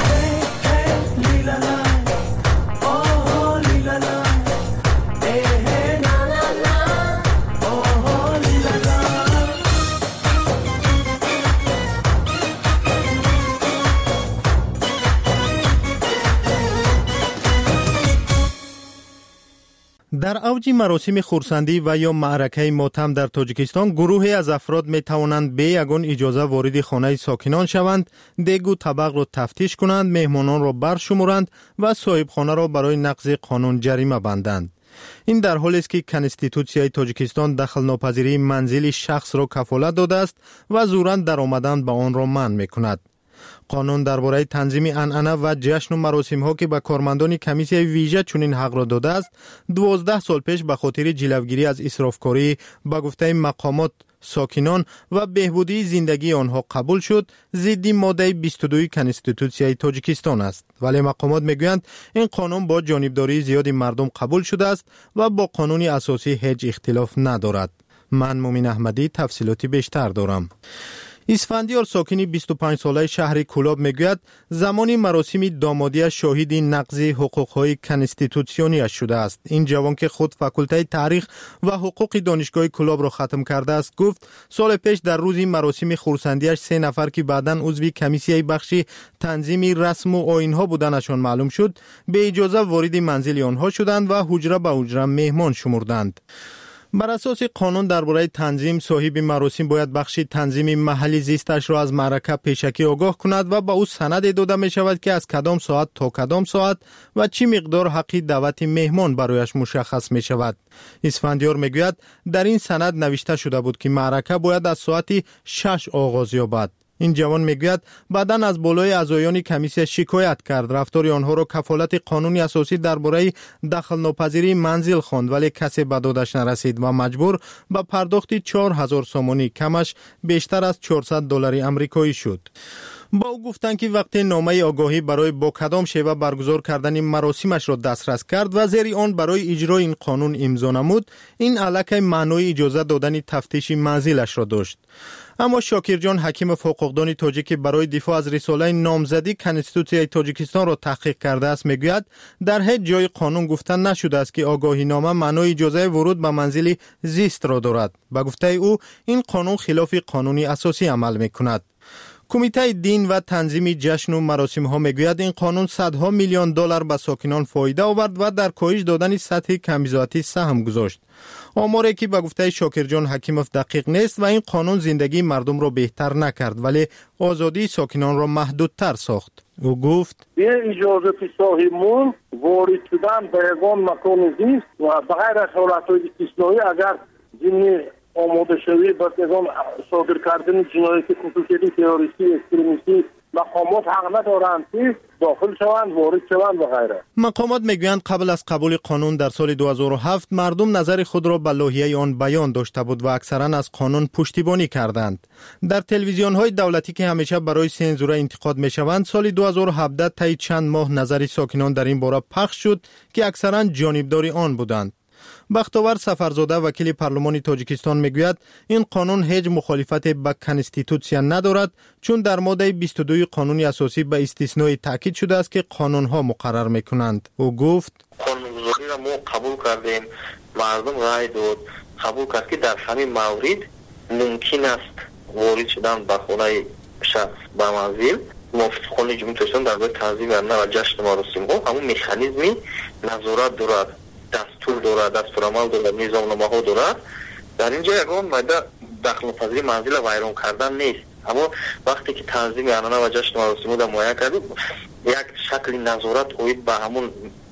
در اوج مراسم خورسندی و یا معرکه ماتم در تاجیکستان گروهی از افراد می توانند به یگان اجازه وارد خانه ساکنان شوند، دیگ و طبق را تفتیش کنند، مهمانان را برشمارند و صاحب خانه را برای نقض قانون جریمه بندند. این در حالی است که کنستیتوسیای تاجیکستان دخل ناپذیری منزل شخص را کفالت داده است و زوراً در آمدن به آن را منع می‌کند. قانون درباره تنظیم عنعنه و جشن و مراسم ها که به کارمندان کمیسیون ویژه چنین حق را داده است، دوازده سال پیش به خاطر جلوگیری از اسرافکاری به گفته مقامات ساکنان و بهبودی زندگی آنها قبول شد، ضد ماده بیست و دو کنستیتوسیای تاجیکستان است. ولی مقامات میگویند این قانون با جانبداری زیاد مردم قبول شده است و با قانون اساسی هیچ اختلاف ندارد. من مومن احمدی تفصیلاتی بیشتر دارم. اسفندیار ساکنی بیست و پنج ساله شهر کلاب میگوید زمانی مراسم دامادی شاهد نقض حقوق‌های کنستیتوسیونی شده است. این جوان که خود فاکولته تاریخ و حقوق دانشگاه کلاب را ختم کرده است گفت سال پیش در روز مراسم خورسندیش سه نفر که بعداً عضو کمیسیای بخش تنظیم رسم و آیین‌ها بودنشان معلوم شد به اجازه وارد منزل آنها شدند و حجره به حجره مهمان شمردند. بر اساس قانون درباره تنظیم صاحب مراسم باید بخش تنظیم محلی زیستش را از معرکه پیشکی آگاه کند و به او سند داده می شود که از کدام ساعت تا کدام ساعت و چی مقدار حقی دعوت مهمان برایش مشخص می شود. اسفندیار می گوید در این سند نوشته شده بود که معرکه باید از ساعت شش آغاز یابد. این جوان میگوید بعداً از بالای اعضایان کمیسیون شکایت کرد، رفتار آنها را کفالت قانونی اساسی درباره دخل ناپذیری منزل خواند ولی کسی به دادش نرسید و مجبور به پرداخت چهار هزار سومانی کمش بیشتر از چهارصد دلار آمریکایی شد. با او گفتند که وقتی نامه آگاهی برای با کدام شیوه برگزار کردن مراسمش را دسترس کرد و زیر آن برای اجرای این قانون امضا نمود، این علاقه معنای اجازه دادن تفتیش منزلش را داشت. اما شاکرجان حکیم حقوقدان تاجیک برای دفاع از رساله نامزدی کنستیتوسیای تاجیکستان را تحقیق کرده است میگوید در هیچ جای قانون گفته نشده است که آگاهی نامه معنای اجازه ورود به منزل زیست را دارد. به گفته او این قانون خلاف قانونی اساسی عمل میکند. کمیته دین و تنظیم جشن و مراسم ها میگوید این قانون صدها میلیون دلار به ساکنان فایده آورد و در کاهش دادن سطح کمیزاتی سهم گذاشت. آماری که به گفته شاکرجان حکیموف دقیق نیست و این قانون زندگی مردم را بهتر نکرد ولی آزادی ساکنان را محدودتر ساخت. او گفت به اجازه صاحبمون وارد شدن به یگان مکان زیست و بغیر از حالتهای استثنایی اگر جنی آماده شوی با یگان صادر کردن جنایت خصوصی تروریستی اکستریمیستی مقامات حق ندارند که داخل شوند، وارد شوند و غیره. مقامات میگویند قبل از قبول قانون در سال دو هزار و هفت مردم نظر خود را به لایحه آن بیان داشته بود و اکثرا از قانون پشتیبانی کردند. در تلویزیون های دولتی که همیشه برای سنزوره انتقاد میشوند سال دو هزار و هفده طی چند ماه نظر ساکنان در این باره پخش شد که اکثرا جانبدار آن بودند. بختاور سفرزاده وکیل پارلمان تاجیکستان میگوید این قانون هیچ مخالفت با کنستیتوسیا ندارد چون در ماده بیست و دو قانون اساسی به استثنای تاکید شده است که قانون ها مقرر میکنند. او گفت قانونگذاری را ما قبول کردیم، مردم رای داد قبول کرد که در همین مورد ممکن است وارد شدن به خانه شخص به منزل موافقان جمهوری اسلامی در برای تنظیم عنعنه و جشن مراسم ها همون مکانیزمی نظارت دارد، دستور دارد، دستورالعمل دارد، نظامنامه ها دارد. در اینجا یگان ماده دخل ناپذیری منزل ویران کردن نیست، اما وقتی که تنظیم عنعنه و جشن مراسم ها در معاینه کردیم یک شکل نظارت اوید به همون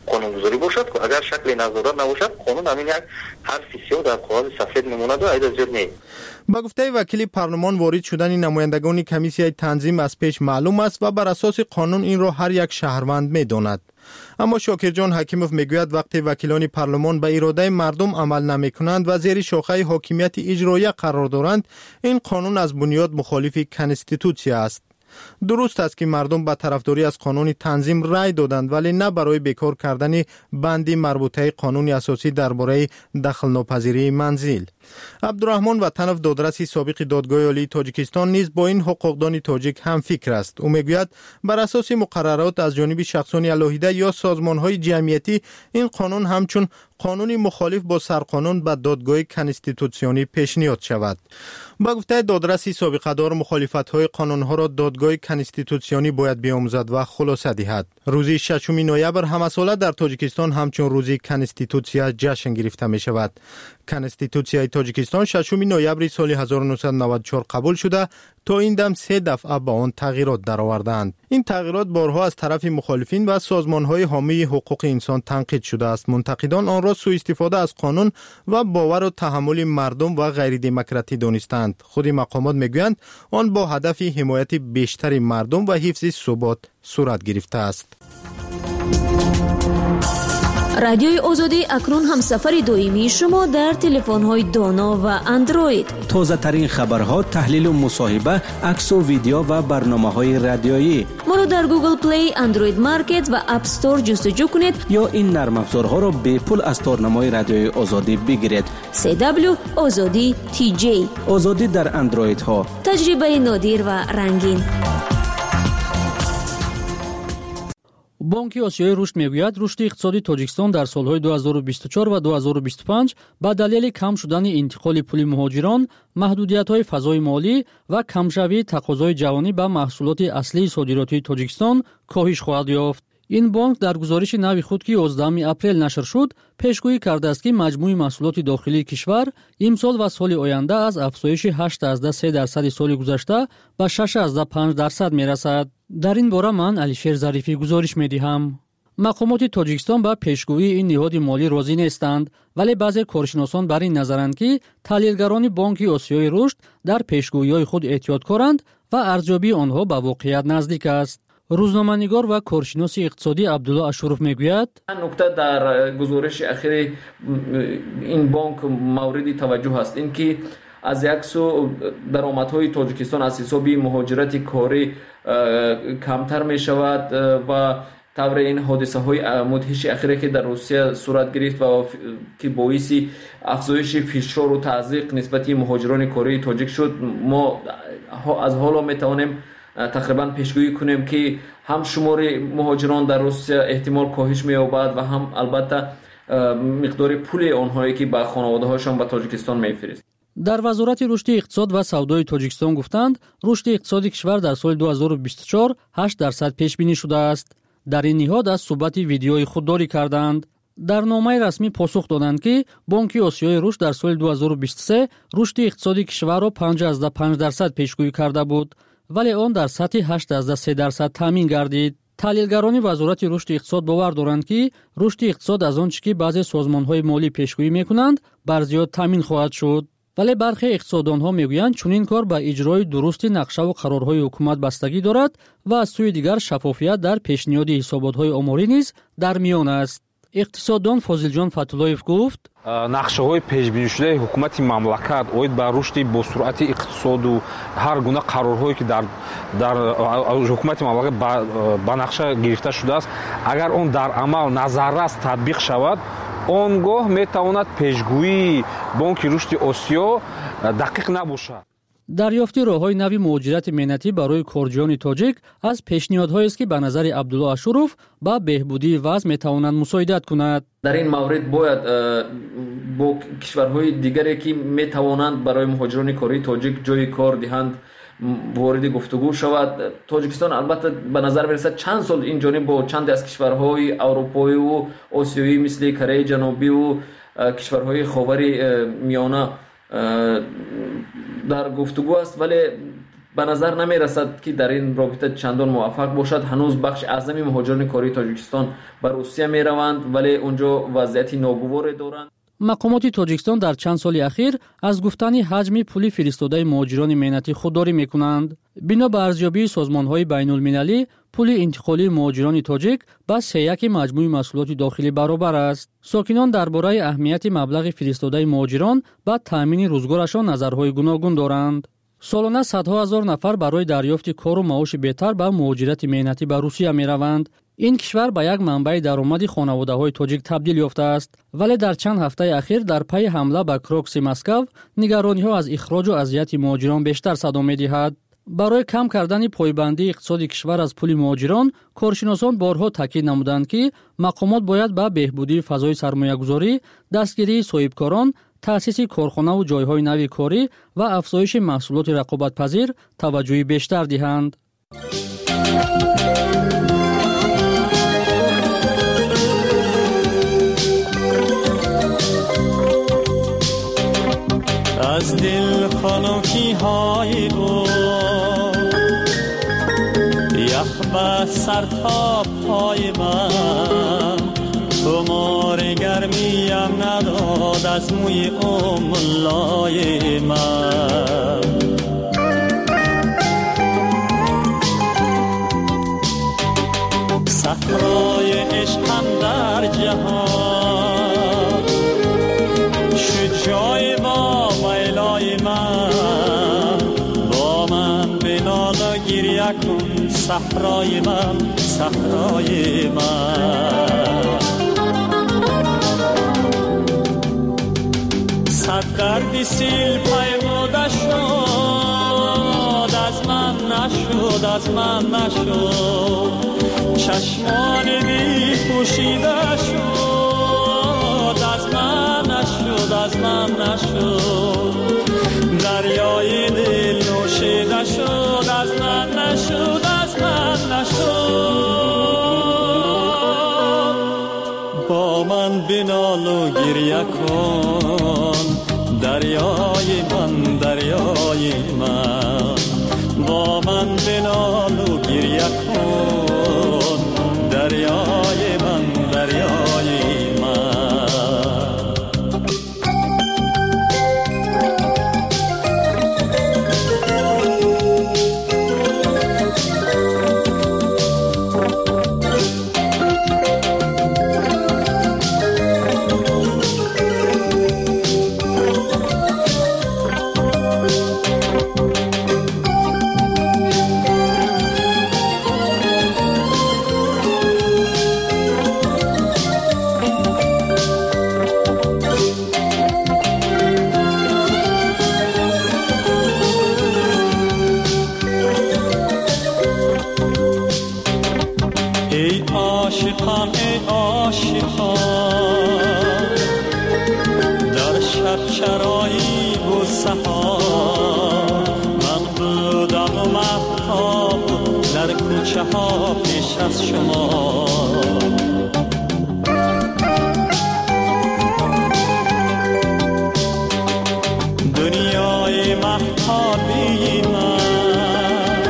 قانونگذاری باشد که اگر شکل نظارت نباشد قانون همین یک حرف سیاه در کاغذ سفید میموند و ایده زیاد نیست. با گفته وکیل پارلمان وارد شدن نمایندگان کمیسیای تنظیم از پیش معلوم است و بر اساس قانون این را هر یک شهروند می‌داند. اما شاکر جان حکیموف میگوید وقتی وکیلان پارلمان به اراده مردم عمل نمی‌کنند و زیر شاخه حاکمیت اجرایی قرار دارند، این قانون از بنیاد مخالف کنستیتوسیه است. درست است که مردم به طرفداری از قانون تنظیم رای دادند، ولی نه برای بیکار کردن بندی مربوطه قانون اساسی درباره دخل ناپذیری منزل. عبدالرحمن وطنов دادرسی سابق دادگاه عالی تاجیکستان نیز با این حقوقدان تاجیک هم فکر است. او میگوید بر اساس مقررات از جانب شخصان الهیده یا سازمان‌های جمعیتی این قانون همچون قانونی مخالف با سرقانون به دادگاه کنستیتوسیونی پیشنهاد شود. با گفته دادرسی سابقه‌دار مخالفت‌های قانون‌ها را دادگاه کنستیتوسیونی باید بیاموزد و خلاصه دهد. روز ششم نوامبر همساله در تاجیکستان همچون روز کنستیتوسیا جشن گرفته می شود. کنستیتوسیای تاجیکستان ششم نوامبر سال هزار و نهصد و نود و چهار قبول شده تا این دم سه دفعه با آن تغییرات درآوردند. این تغییرات بارها از طرف مخالفین و سازمان‌های حامی حقوق انسان تنقید شده است. منتقدان آن را سوء استفاده از قانون و باور و تحمل مردم و غیر دموکراتی دانستند. خود مقامات میگویند آن با هدف حمایت بیشتر مردم و حفظ ثبات صورت گرفته است. رادیوی آزادی اکنون هم سفر دائمی شما در تلفن‌های دانا و اندروید. تازه ترین خبرها، تحلیل و مصاحبه، عکس و ویدیو و برنامه‌های رادیویی. ما رو در گوگل پلی، اندروید مارکت و اپ استور جستجو کنید یا این نرم افزارها را به پول از تارنمای رادیوی آزادی بگیرید. سی دبلیو آزادی تی جی. آزادی در اندروید ها. تجربه نادر و رنگین. بانک آسیای رشد میگوید رشد اقتصادی تاجیکستان در سالهای دو هزار و بیست و چهار و دو هزار و بیست و پنج به دلیل کم شدن انتقال پول مهاجران، محدودیت‌های فضای مالی و کمشوی تقاضای جوانی به محصولات اصلی صادراتی تاجیکستان کاهش خواهد یافت. این بانک در گزارش نوی خود که یازدهم اپریل نشر شد پیشگویی کرده است که مجموع محصولات داخلی کشور امسال و سال آینده از افزایش هشت ازده سه درصد سال گذشته به شش ازده پنج درصد میرسد. در این باره من علیشیر ظریفی گزارش میدهم. مقامات تاجیکستان به پیشگویی این نهاد مالی راضی نیستند، ولی بعضی کارشناسان بر این نظرند که تحلیلگران بانک آسیای رشد در پیشگویی‌های خود احتیاط کنند و ارزیابی آنها به واقعیت نزدیک است. روزنامه‌نگار و کارشناس اقتصادی عبدالله اشرف میگوید نکته در گزارش اخیر این بانک موردی توجه است، این که از یک سو درآمدهای تاجیکستان از حساب مهاجرت کاری کمتر می شود و طور این حادثه های مدهش اخیری که در روسیه صورت گرفت و که باعث افزایش فشار و تضییق نسبت مهاجران کاری تاجیک شد، ما از حالا می توانیم تقریبا پیشگویی کنیم که هم شمار مهاجران در روسیه احتمال کاهش می‌یابد و هم البته مقدار پول آنهایی که به خانواده‌هاشان به تاجیکستان می‌فرستند. در وزارت رشد اقتصاد و سودای تاجیکستان گفتند رشد اقتصادی کشور در سال دو هزار و بیست و چهار هشت درصد پیش بینی شده است. در این نهاد از صحبت ویدیوی خودداری کردند. در نامه رسمی پاسخ دادند که بانک آسیای رشد در سال دو هزار و بیست و سه رشد اقتصادی کشور را پنج ازده پنج درصد پیشگویی کرده بود، ولی آن در سطح هشت ازده سه درصد تامین گردید. تحلیلگران وزارت رشد اقتصاد باور دارند که رشد اقتصاد از آنچه که بعضی سازمان‌های مالی پیشگویی می‌کنند بر زیاد تامین خواهد شد، ولی برخی اقتصاددان‌ها می‌گویند چون این کار به اجرای درست نقشه و قرارهای حکومت بستگی دارد و از سوی دیگر شفافیت در پیشنهاد حسابات‌های آماری نیز در میان است. اقتصاددان فاضل فتولایف گفت нақшаҳои пешбинишудаи ҳукумати мамлакат оид ба рушди босуръати иқтисоду ҳар гуна қарорҳое ки дар дар ҳукумати мамлакат ба нақша гирифта шудааст, агар он дар амал назаррас татбиқ шавад, он гоҳ метавонад пешгӯии бонки рушди осиё дақиқ набошад. دریافت راه‌های نوی مهاجرت مهنتی برای کارجویان تاجیک از پیشنهادهایی است که به نظر عبدالله اشرف با بهبودی وضع میتوانند مساعدت کند. در این مورد باید با کشورهای دیگری که میتوانند برای مهاجران کاری تاجیک جای کار دهند وارد گفتگو شود. تاجیکستان البته به نظر میرسد چند سال این جانب با چند از کشورهای اروپایی و آسیایی مثل کره جنوبی و کشورهای خاور میانه در گفتگو است، ولی به نظر نمی رسد که در این رابطه چندان موفق باشد. هنوز بخش اعظمی مهاجران کاری تاجیکستان به روسیه می روند ولی اونجا وضعیت ناگوار دارند. مقامات تاجیکستان در چند سال اخیر از گفتن حجم پولی فرستاده مهاجران مهنتی خودداری میکنند. بنا به ارزیابی سازمان‌های بین‌المللی، پول انتقالی مهاجران تاجیک با سه یک مجموع محصولات داخلی برابر است. ساکنان درباره اهمیت مبلغ فرستاده مهاجران با تامین روزگارشان نظرهای گوناگون دارند. سالانه صدها هزار نفر برای دریافت کار و معاش بهتر به مهاجرت مهنتی به روسیه می‌روند. این کشور به یک منبع درآمد خانواده‌های تاجیک تبدیل یافته است، ولی در چند هفته اخیر در پی حمله به کروکسی مسکو نگرانی‌ها از اخراج و اذیت مهاجران بیشتر صدا می‌دهد. برای کم کردن پایبندی اقتصادی کشور از پول مهاجران، کارشناسان بارها تاکید نمودند که مقامات باید به بهبودی فضای سرمایه‌گذاری، دستگیری صاحبکاران، تأسیس کارخانه و جای‌های نوی کاری و افزایش محصولات رقابت‌پذیر توجه بیشتر دهند. از دل خنکی های او یخ به سر تا پای من، تو مار گرمیم نداد از موی ام لای من. صحرای عشقم در جهان شد جای با میلای من، با من بنال و گریه کن صحرای من، صحرای من. صد درد سیل پیموده شد از من نشد، از من نشد. چشمان بی پوشیده شد از من نشد، از من نشد. دریای دل نوشیده شد از من نشد، از من نشد. با من بنال و گریه کن دریای من، دریای من. با من بنال و گریه کن دریای من، دریای من. عاشقان ای عاشقان در شب چرایی و سحار، من بودم و مهتاب در کوچه ها پیش از شما. دنیای مهتابی من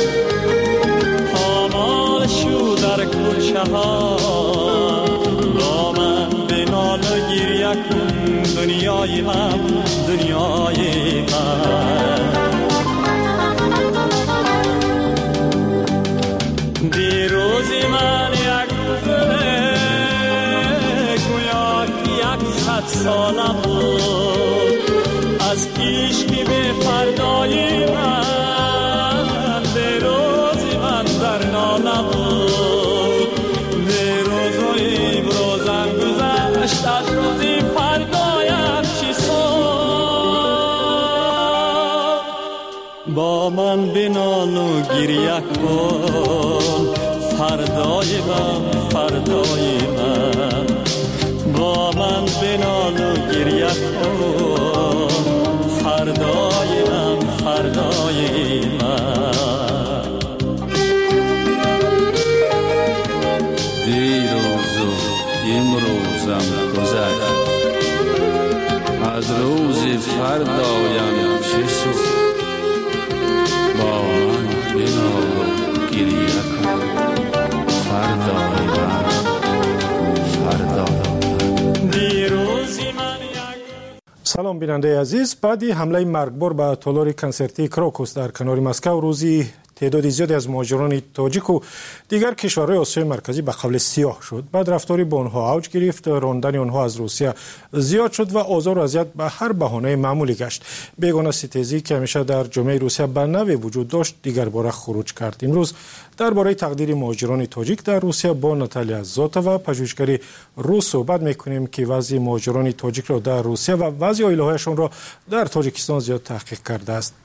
پامال شو در کوچه ها، با من بنال و گریه کن دنیای من، دنیای من. دیروزی من یک روزه گویا که یک صد سالم بود از عشقی به فردای من. دیروزی من در ناله بود، دیروز و امروزم گذشت از روزی فردایم چی سود. با من بنال و گریه کن فردای من، فردای من. با من بنال و گریه کن فردای من، فردای من. دیروز و امروزم گذشت از روز فردایم چه سود. با سلام بیننده عزیز. بعد حمله مرگبار به تالار کنسرتی کراکوس در کنار مسکو روزی تعداد زیادی از مهاجران تاجیک و دیگر کشورهای آسیای مرکزی به قبل سیاه شد. بعد رفتاری با آنها اوج گرفت، راندن آنها از روسیه زیاد شد و آزار و اذیت به هر بهانه معمولی گشت. بیگانه ستیزی که همیشه در جامعه روسیه به نوی وجود داشت دیگر باره خروج کرد. امروز درباره تقدیر مهاجران تاجیک در روسیه با ناتالیا زوتووا پژوهشگر روس صحبت میکنیم که وضع مهاجران تاجیک را در روسیه و وضع عائله‌هایشان را در تاجیکستان زیاد تحقیق کرده است.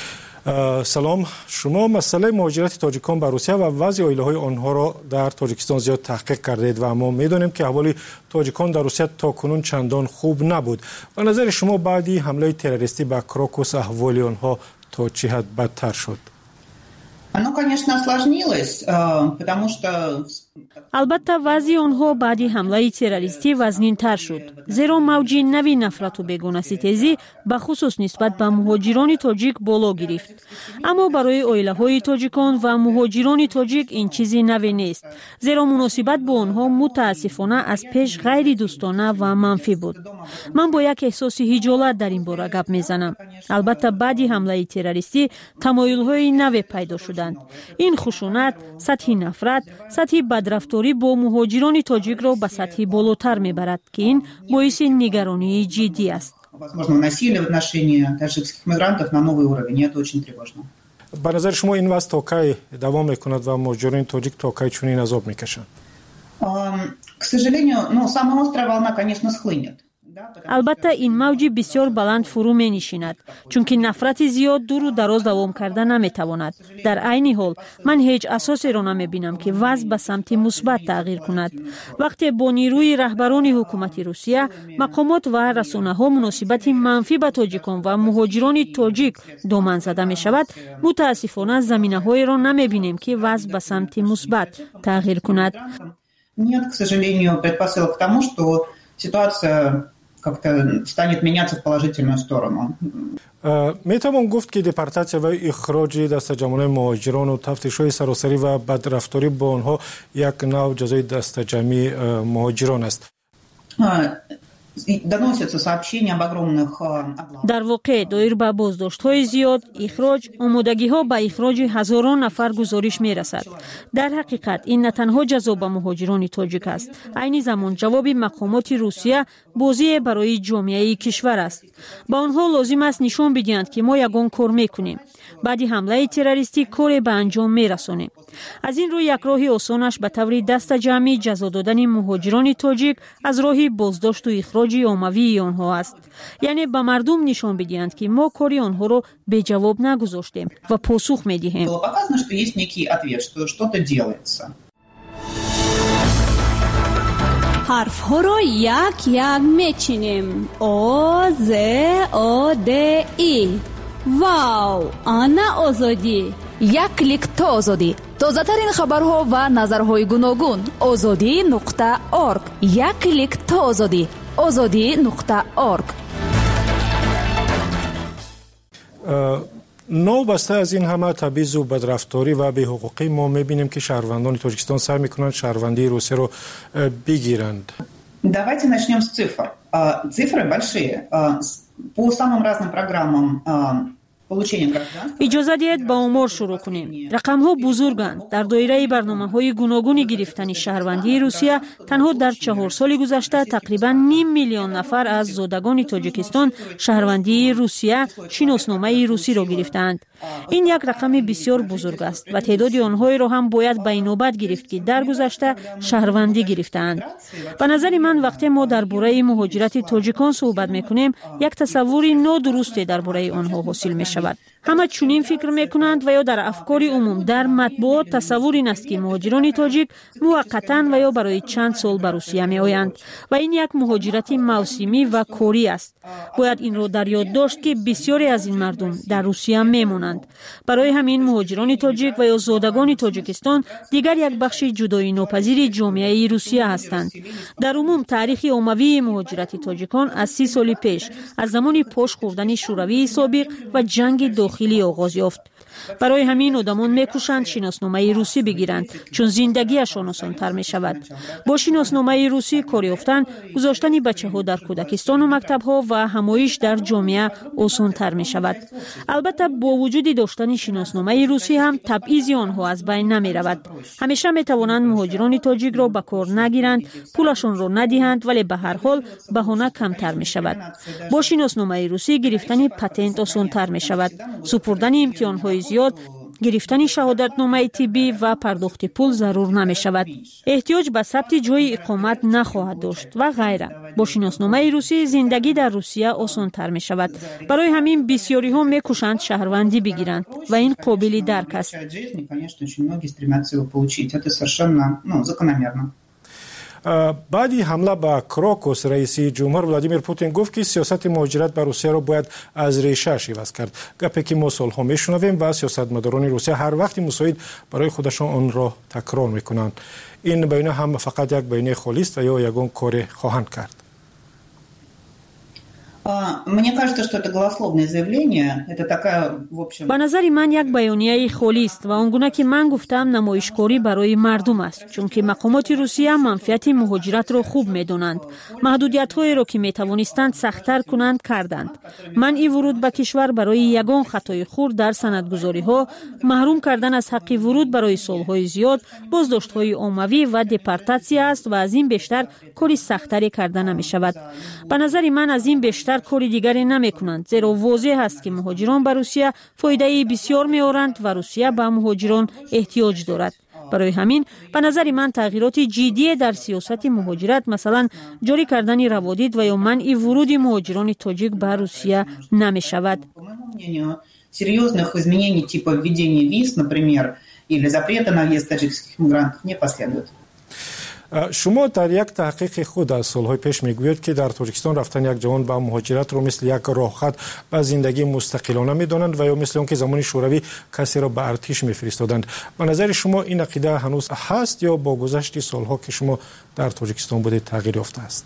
سلام، شما مسئله مهاجرت تاجیکان به روسیه و وضع عائله‌های آنها را در تاجیکستان زیاد تحقیق کردید و ما می‌دانیم که احوال تاجیکان در روسیه تاکنون چندان خوب نبود. به نظر شما بعدی حمله تروریستی به کراکوس احوال آنها تا چه حد بدتر شد؟ Оно, конечно, осложнилось, потому что البته وضع آنها بعد حمله تروریستی وزنین‌تر شد، زیرا موج نوی نفرت و بیگانه‌ستیزی به خصوص نسبت به مهاجران تاجیک بالا گرفت. اما برای عائله‌های تاجیکان و مهاجران تاجیک این چیزی نوی نیست، زیرا مناسبت با آنها متاسفانه از پیش غیر دوستانه و منفی بود. من با یک احساس خجالت در این باره گپ میزنم. البته بعد حمله تروریستی تمایل‌های نوی پیدا شدند. این خشونت، سطح نفرت، سطح بدرفتاری با مهاجران تاجیک را به سطح بالاتر میبرد که این باعث نگرانی جدی است. возможно насилие в отношении таджикских мигрантов на новый уровень. Это очень тревожно. به نظر شما این وضع تا کی دوام میکند و مهاجران تاجیک تا کی چنین عذاب میکشند؟ К сожалению, ну, самая острая волна, конечно, схлынет. البته این موج بسیار بلند فرو می نشیند، چون که نفرت زیاد دور و دراز دوام کرده نمی تواند. در عین حال من هیچ اساسی را نمی بینم که وضع به سمت مثبت تغییر کند. وقتی با نیروی رهبران حکومت روسیه، مقامات و رسانه ها مناسبت منفی به تاجیکان و مهاجران تاجیک دامن زده می شود، متاسفانه زمینه های را نمی بینیم که وضع به سمت مثبت تغییر کند. Нет, к сожалению, предпосылок к тому, что ситуация как-то станет меняться в положительную сторону. میتوان گفت که دپارتاسیا و اخراج دستجمعان مهاجران و تفتیش‌های سراسری و بدرفتاری با آنها یک نوع جزای دستجمعی مهاجران است. در واقع دایر به بازداشت‌های زیاد، اخراج، آمادگی‌ها به اخراج هزاران نفر گزارش می‌رسد. در حقیقت این نه تنها جزا به مهاجران تاجیک است، عین زمان جواب مقامات روسیه بازی برای جامعه کشور است. با آنها لازم است نشان بدهند که ما یگان کار می‌کنیم. بعد حمله تروریستی کار به انجام می‌رسانیم. از این روی یک راه آسانش به طور دست جمعی جزا دادن مهاجران تاجیک از راه بازداشت و اخراج عمومی آنها است. یعنی به مردم نشان بدهند که ما کاری آنها را به جواب نگذاشتیم و پاسخ می‌دهیم. حرف ها را یک یک میچینیم. آ ز آ د ای. واو، آنا آزادی. یک کلیک تا آزادی. تازه ترین خبرها و نظرهای گوناگون. آزادی نقطه اورگ. یک کلیک تا آزادی. آزادی نقطه اورگ. نو بسته از این همه تبعیض و بدرفتاری و بی‌حقوقی ما می‌بینیم که شهروندان تاجیکستان سعی می‌کنند شهروندی روسیه رو بگیرند. Давайте начнем с цифр. Цифры большие. По самым разным программам اجازه دهید با آمار شروع کنیم. رقم ها بزرگند. در دایره برنامه های گوناگون گرفتن شهروندی روسیه تنها در چهار سال گذشته تقریبا نیم میلیون نفر از زادگان تاجیکستان شهروندی روسیه شناسنامه روسی را گرفتند. این یک رقم بسیار بزرگ است و تعداد آنها را هم باید به نوبت گرفت که در گذشته شهروندی گرفتند. به نظر من وقتی ما درباره مهاجرت تاجیکان صحبت میکنیم یک تصوری نادرست درباره آنها حاصل میشه. همه چنین فکر میکنند و یا در افکار عموم در مطبوعات تصور این است که مهاجران تاجیک موقتا و یا برای چند سال به روسیه می آیند و این یک مهاجرت موسمی و کاری است. باید این را در یاد داشت که بسیاری از این مردم در روسیه میمونند. برای همین مهاجران تاجیک و یا زادگان تاجیکستان دیگر یک بخش جدایی ناپذیر جامعه روسیه هستند. در عموم تاریخ عمومی مهاجرت تاجیکان از سی سال پیش از زمان پاش خوردن شوروی سابق و جنگ داخلی آغاز یافت. برای همین آدمان میکوشند شناسنامه روسی بگیرند چون زندگیشان آسان‌تر میشود. با شناسنامه روسی کار یافتن، گذاشتن بچه‌ها در کودکستان و مکتب‌ها و همایش در جامعه آسان‌تر میشود. البته با وجود داشتن شناسنامه روسی هم تبعیض آنها از بین نمی‌رود. همیشه می‌توانند مهاجران تاجیک را به کار نگیرند، پولشان را ندهند، ولی به هر حال بهانه کمتر می‌شود. با شناسنامه روسی گرفتن پتنت آسان‌تر می‌شود. سپردن امتحان‌های زیاد، گرفتن شهادتنامه طبی و پرداخت پول ضرور نمی شود. احتیاج به ثبت جای اقامت نخواهد داشت و غیره. با شناسنامه روسی زندگی در روسیه آسان تر می شود. برای همین بسیاری ها می کوشند شهروندی بگیرند و این قابل درک است. بعدی حمله به کراکوس رئیس جمهور ولادیمیر پوتین گفت که سیاست مهاجرت به روسیه را باید از ریشه عوض کرد. گپی که ما سالها میشنویم و سیاستمداران روسیه هر وقت مساعد برای خودشان آن را تکرار میکنند. این بیانیه هم فقط یک بیانیه خالی است یا یگان کار خواهند کرد؟ به نظر من یک بیانیه خالی است و آنگونه که من گفتم نمایشکاری برای مردم است، چون که مقامات روسیه منفعت مهاجرت را خوب می‌دانند. محدودیت‌هایی را که می‌توانستند سخت‌تر کنند کردند. من این ورود به کشور برای یگان خطای خرد در سندگذاری‌ها، محروم کردن از حق ورود برای سال‌های زیاد، بازداشت‌های عمومی و دپورتاسیون است و از این بیشتر کاری سخت‌تری کردن نمی‌شود. به نظر من از این بیشتر کاری دیگری نمی کنند، زیرا واضح است که مهاجران به روسیه فایده بسیار می آورند و روسیه به مهاجران احتیاج دارد. برای همین به نظر من تغییرات جدی در سیاست مهاجرت، مثلا جاری کردن روادید و یا منع ورود مهاجران تاجیک به روسیه نمی شود. Серьезных изменений типа введения виз, например, или запрета на въезд таджикских мигрантов не последует. شما در یک تحقیق خود از سالهای پیش میگویید که در تاجیکستان رفتن یک جوان به مهاجرت رو مثل یک راهخط به زندگی مستقلانه میدانند و یا مثل اون که زمان شوروی کسی را به ارتش میفرستادند. به نظر شما این عقیده هنوز هست یا با گذشت سالها که شما در تاجیکستان بودید تغییر یافته است؟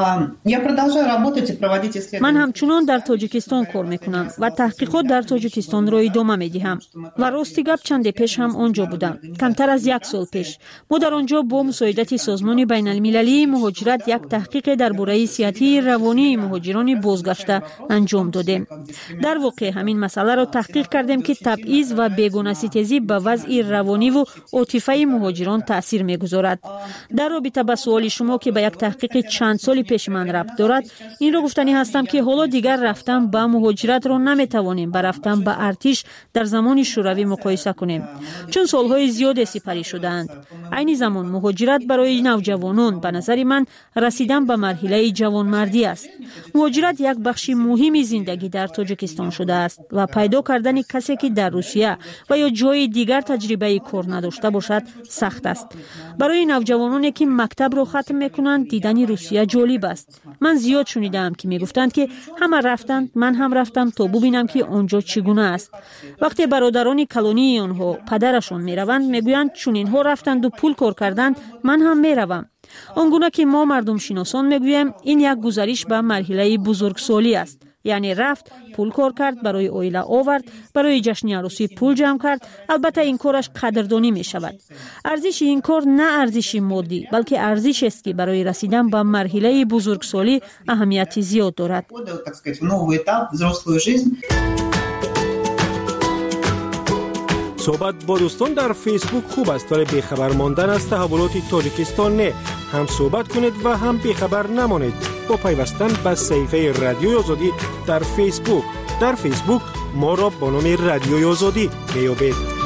من همچنان در تاجیکستان کار میکنم و تحقیقات در تاجیکستان را ادامه میدهم و راستی گپ چند پیش هم آنجا بودم. کمتر از یک سال پیش ما در آنجا با مساعدت سازمان بین المللی مهاجرت یک تحقیق درباره صحتی روانی مهاجران بازگشته انجام دادیم. در واقع همین مسئله را تحقیق کردیم که تبعیض و بیگانه ستیزی به وضع روانی و عاطفی مهاجران تاثیر میگذارد. در رابطه با سوال شما که به یک تحقیق چند سال پیش من ربط دارد، این رو گفتنی هستم که حالا دیگر رفتن به مهاجرت رو نمیتوانیم با رفتن به ارتش در زمان شوروی مقایسه کنیم، چون سالهای زیاد سپری شدند. عین زمان مهاجرت برای نوجوانان به نظر من رسیدن به مرحله جوانمردی است. مهاجرت یک بخش مهمی زندگی در تاجیکستان شده است و پیدا کردن کسی که در روسیه و یا جای دیگر تجربه کار نداشته باشد سخت است. برای نوجوانانی که مکتب رو ختم میکنند دیدن روسیه جالب است. من زیاد شنیدم که میگفتند که همه رفتند، من هم رفتم تا ببینم که آنجا چگونه است. وقتی برادران کلونی آنها پدرشون میروند میگویند چون اینها رفتند و پول کار کردند من هم میروم. آنگونه که ما مردم شناسان میگوییم این یک گزارش به مرحله بزرگسالی است. یعنی رفت، پول کار کرد، برای اویله آورد، برای جشن عروسی پول جمع کرد. البته این کارش قدردانی می شود. ارزش این کار نه ارزش مادی بلکه ارزش است که برای رسیدن به مرحله بزرگسالی اهمیت زیاد دارد. صحبت با دوستان در فیسبوک خوب است ولی بیخبر ماندن از تحولات تاجیکستان نه. هم صحبت کنید و هم بیخبر نمانید با پیوستن به صفحه رادیوی آزادی در فیسبوک. در فیسبوک ما را با نام رادیوی آزادی میابید.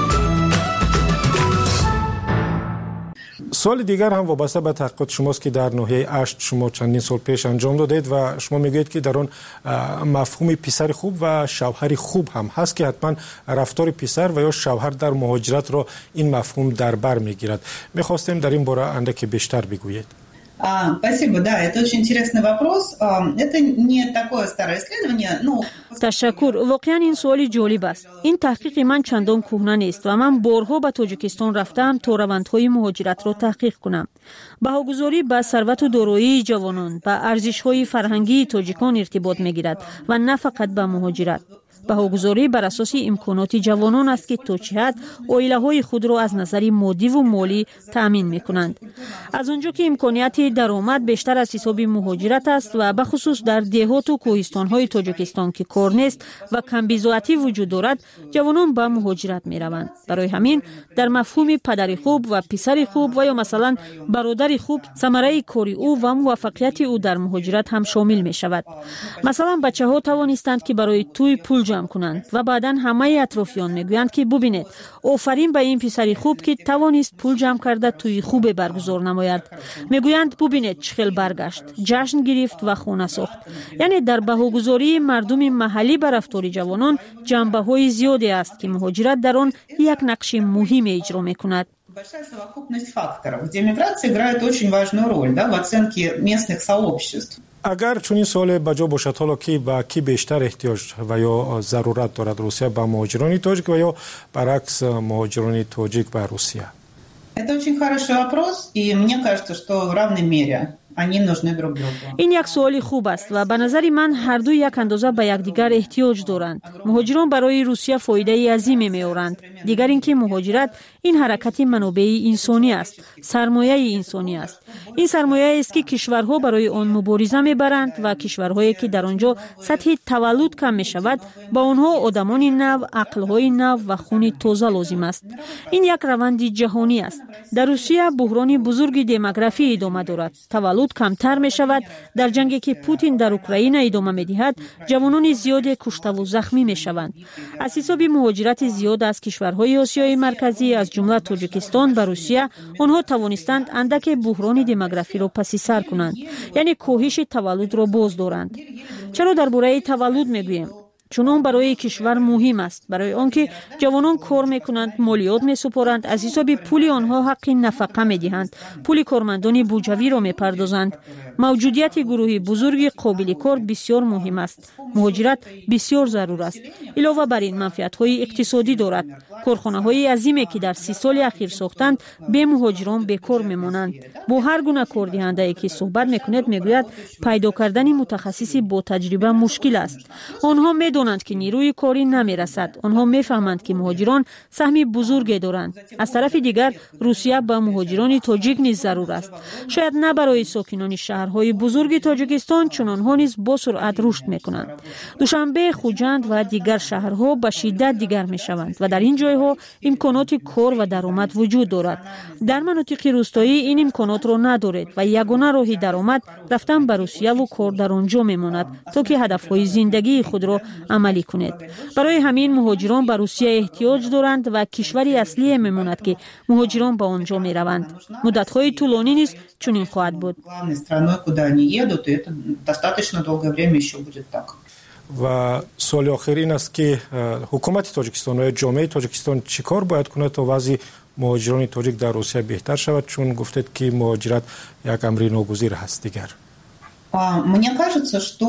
سوال دیگر هم وابسته به تحقیقات شماست که در ناحیه اشت شما چندین سال پیش انجام دادید و شما میگویید که در آن مفهوم پسر خوب و شوهر خوب هم هست که حتما رفتار پسر و یا شوهر در مهاجرت را این مفهوم در بر میگیرد. میخواستیم در این باره اندکی بیشتر بگویید. Спасибо, да, это очень интересный вопрос. Это не такое старое исследование, но... تشکر. واقعا این سوالی جالب است. این تحقیق من چندان کهنه نیست و من بارها به تاجیکستان رفتم تا روندهای مهاجرت را تحقیق کنم. بهاگذاری به ثروت و دارایی جوانان به ارزش‌های فرهنگی تاجیکان ارتباط می‌گیرد و نه فقط به مهاجرت. баҳогузорӣ бар асоси имконоти ҷавонон аст ки то чӣ ҳад оилаҳои худро аз назари моддиву молӣ таъмин мекунанд. аз он ҷо ки имконияти даромад бештар аз ҳисоби муҳоҷират аст ва бахусус дар деҳоту кӯҳистонҳои тоҷикистон ки кор нест ва камбизоатӣ вуҷуд дорад, ҷавонон ба муҳоҷират мераванд. барои ҳамин дар мафҳуми падари хуб ва писари хуб ва ё масалан бародари хуб самараи кори ӯ ва муваффақияти ӯ дар муҳоҷират ҳам шомил мешавад. масалан бачаҳо тавонистанд ки барои тӯй пул ҷамъ кунанд ва баъдан ҳамаи атрофиён мегӯянд ки бубинед, офарин ба ин писари хуб ки тавонист пул ҷамъ карда тӯйи хубе баргузор намояд. мегӯянд бубинед чӣ хел баргашт, ҷашн гирифт ва хона сохт. яъне дар баҳогузории мардуми маҳаллӣ ба рафтори ҷавонон ҷанбаҳои зиёде аст ки муҳоҷират дар он як нақши муҳиме иҷро мекунад. Большая совокупность факторов, где миграция играет очень важную роль, да, в оценке местных сообществ. агар чунин суоле ба ҷо бошад, ҳоло ки ба ки бештар эҳтиёҷ ва ё зарурат дорад Русия, ба муҳоҷирони тоҷик ва ё баръакс муҳоҷирони тоҷик ба Русия? Это очень хороший вопрос, и мне кажется, что в равной мере они нужны друг другу. ин як суоли хуб аст ва ба назари ман ҳарду як андоза ба якдигар эҳтиёҷ доранд. муҳоҷирон барои Русия фоидаи азиме меоранд. дигар ин ки муҳоҷират ин ҳаракати манобеи инсонӣ аст, сармояи инсонӣ аст. ин сармояест ки кишварҳо барои он мубориза мебаранд ва кишварҳое ки дар он ҷо сатҳи таваллуд кам мешавад, ба онҳо одамони нав, ақлҳои нав ва хуни тоза лозим аст. ин як раванди ҷаҳонӣ аст. дар Русия буҳрони бузурги демографӣ идома дорад. таваллуд камтар мешавад. дар ҷанге ки Путин дар Украина идома медиҳад, ҷавонони зиёде куштаву захмӣ мешаванд. аз ҳисоби муҳоҷирати зиёд аз кишварҳои Осиёи марказӣ аз ҷумла Тоҷикистон ба Русия, онҳо тавонистанд андаке буҳрони демографиро паси сар кунанд, яъне коҳиши таваллудро боз доранд. чаро дар бораи таваллуд мегӯем? чун он барои кишвар муҳим аст, барои он ки ҷавонон кор мекунанд, молиёт месупоранд, аз ҳисоби пули онҳо ҳаққи нафақа медиҳанд, пули кормандони буҷавиро мепардозанд. мавҷудияти гурӯҳи бузурги қобили кор бисёр муҳим аст. муҳоҷират бисёр зарур аст. илова бар ин манфиатҳои иқтисодӣ дорад. корхонаҳои азиме ки дар си соли ахир сохтанд, бе муҳоҷирон бекор мемонанд. бо ҳар гуна кордиҳандае ки суҳбат мекунед мегӯяд пайдо кардани мутахассиси бо таҷриба мушкил аст. онҳо медонанд ки нирӯи корӣ намерасад. онҳо мефаҳманд ки муҳоҷирон саҳми бузурге доранд. аз тарафи дигар Русия ба муҳоҷирони тоҷик низ зарур аст. шояд на барои сокинони шаҳрҳои бузурги Тоҷикистон, чун онҳо низ бо суръат рушд мекунанд. душанбе, хуҷанд ва дигар шаҳрҳо ба шиддат дигар мешаванд ва дар ин ҷойҳо имконоти кор ва даромад вуҷуд дорад. дар манотиқи рӯстоӣ ин имконотро надоред ва ягона роҳи даромад рафтан ба Русияву кор дар он ҷо мемонад, то ки ҳадафҳои зиндагии худро амалӣ кунед. барои ҳамин муҳоҷирон ба Русия эҳтиёҷ доранд ва кишвари аслие мемонад ки муҳоҷирон ба он ҷо мераванд. муддатҳои тӯлонӣ низ чунин хоҳад буд. Главной страной, куда они едут, и это достаточно долгое время еще будет так. ва суоли охир ин аст ки ҳукумати Тоҷикистон ва ҷомеаи Тоҷикистон чӣ кор бояд кунад то вазъи муҳоҷирони тоҷик дар Русия беҳтар шавад, чун гуфтед ки муҳоҷират як амри ногузир ҳаст дигар? Мне кажется, что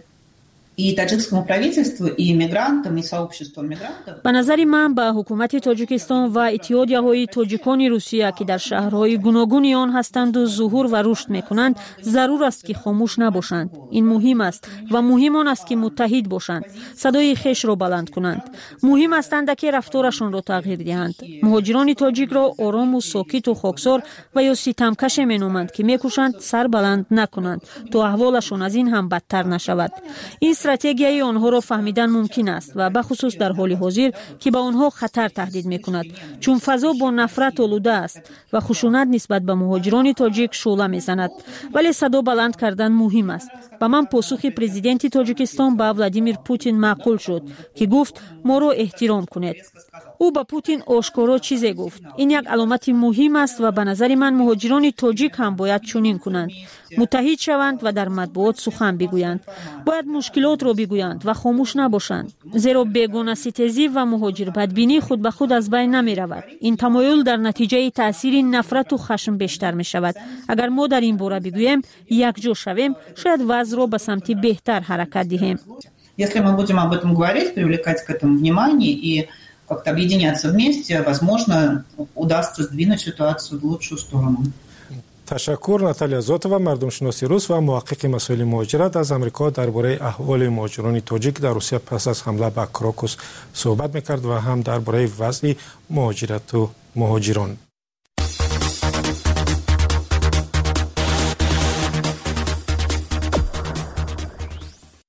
и таджикскому правительству, и мигрантам, и сообществу мигрантов. ба назари ман ба ҳукумати Тоҷикистон ва иттиҳодияҳои тоҷикони Русия ки дар шаҳрҳои гуногуни он ҳастанду зуҳур ва рушд мекунанд, зарур аст ки хомӯш набошанд. ин муҳим аст ва муҳим он аст ки муттаҳид бошанд, садои хешро баланд кунанд. муҳим аст андаке рафторашонро тағйир диҳанд. муҳоҷирони тоҷикро орому сокиту хоксор ва ё ситамкаше меноманд ки мекӯшанд сар баланд накунанд, то аҳволашон аз ин ҳам бадтар нашавад. ин стратегияи онҳоро фаҳмидан мумкин аст ва бахусус дар ҳоли ҳозир ки ба онҳо хатар таҳдид мекунад, чун фазо бо нафрат олуда аст ва хушунат нисбат ба муҳоҷирони тоҷик шӯъла мезанад. вале садо баланд кардан муҳим аст. ба ман посухи президенти Тоҷикистон ба Владимир Путин маъқул шуд ки гуфт моро эҳтиром кунед. ӯ ба Путин ошкоро чизе гуфт. ин як аломати муҳим аст ва ба назари ман муҳоҷирони тоҷик ҳам бояд чунин кунанд. муттаҳид шаванд ва дар матбуот сухан бигӯянд. бояд мушкилотро бигӯянд ва хомӯш набошанд. зеро бегонаситезӣ ва муҳоҷирбадбинӣ худ ба худ аз байн намеравад. ин тамоюл дар натиҷаи таъсири нафрату хашм бештар мешавад. агар мо дар ин бора бигӯем, якҷо шавем, шояд вазъро ба самти беҳтар ҳаракат диҳем. Если мы будем об этом говорить, привлекать к этому внимание и как-то объединяться вместе, возможно, удастся сдвинуть ситуацию в лучшую сторону. تشکر. ناتالیا زوتووا مردم شناسی روس و محقق مسائل مهاجرت از آمریکا درباره احوال مهاجران تاجیک در روسیه پس از حمله به کراکوس صحبت میکرد و هم درباره وضع مهاجرت و مهاجران.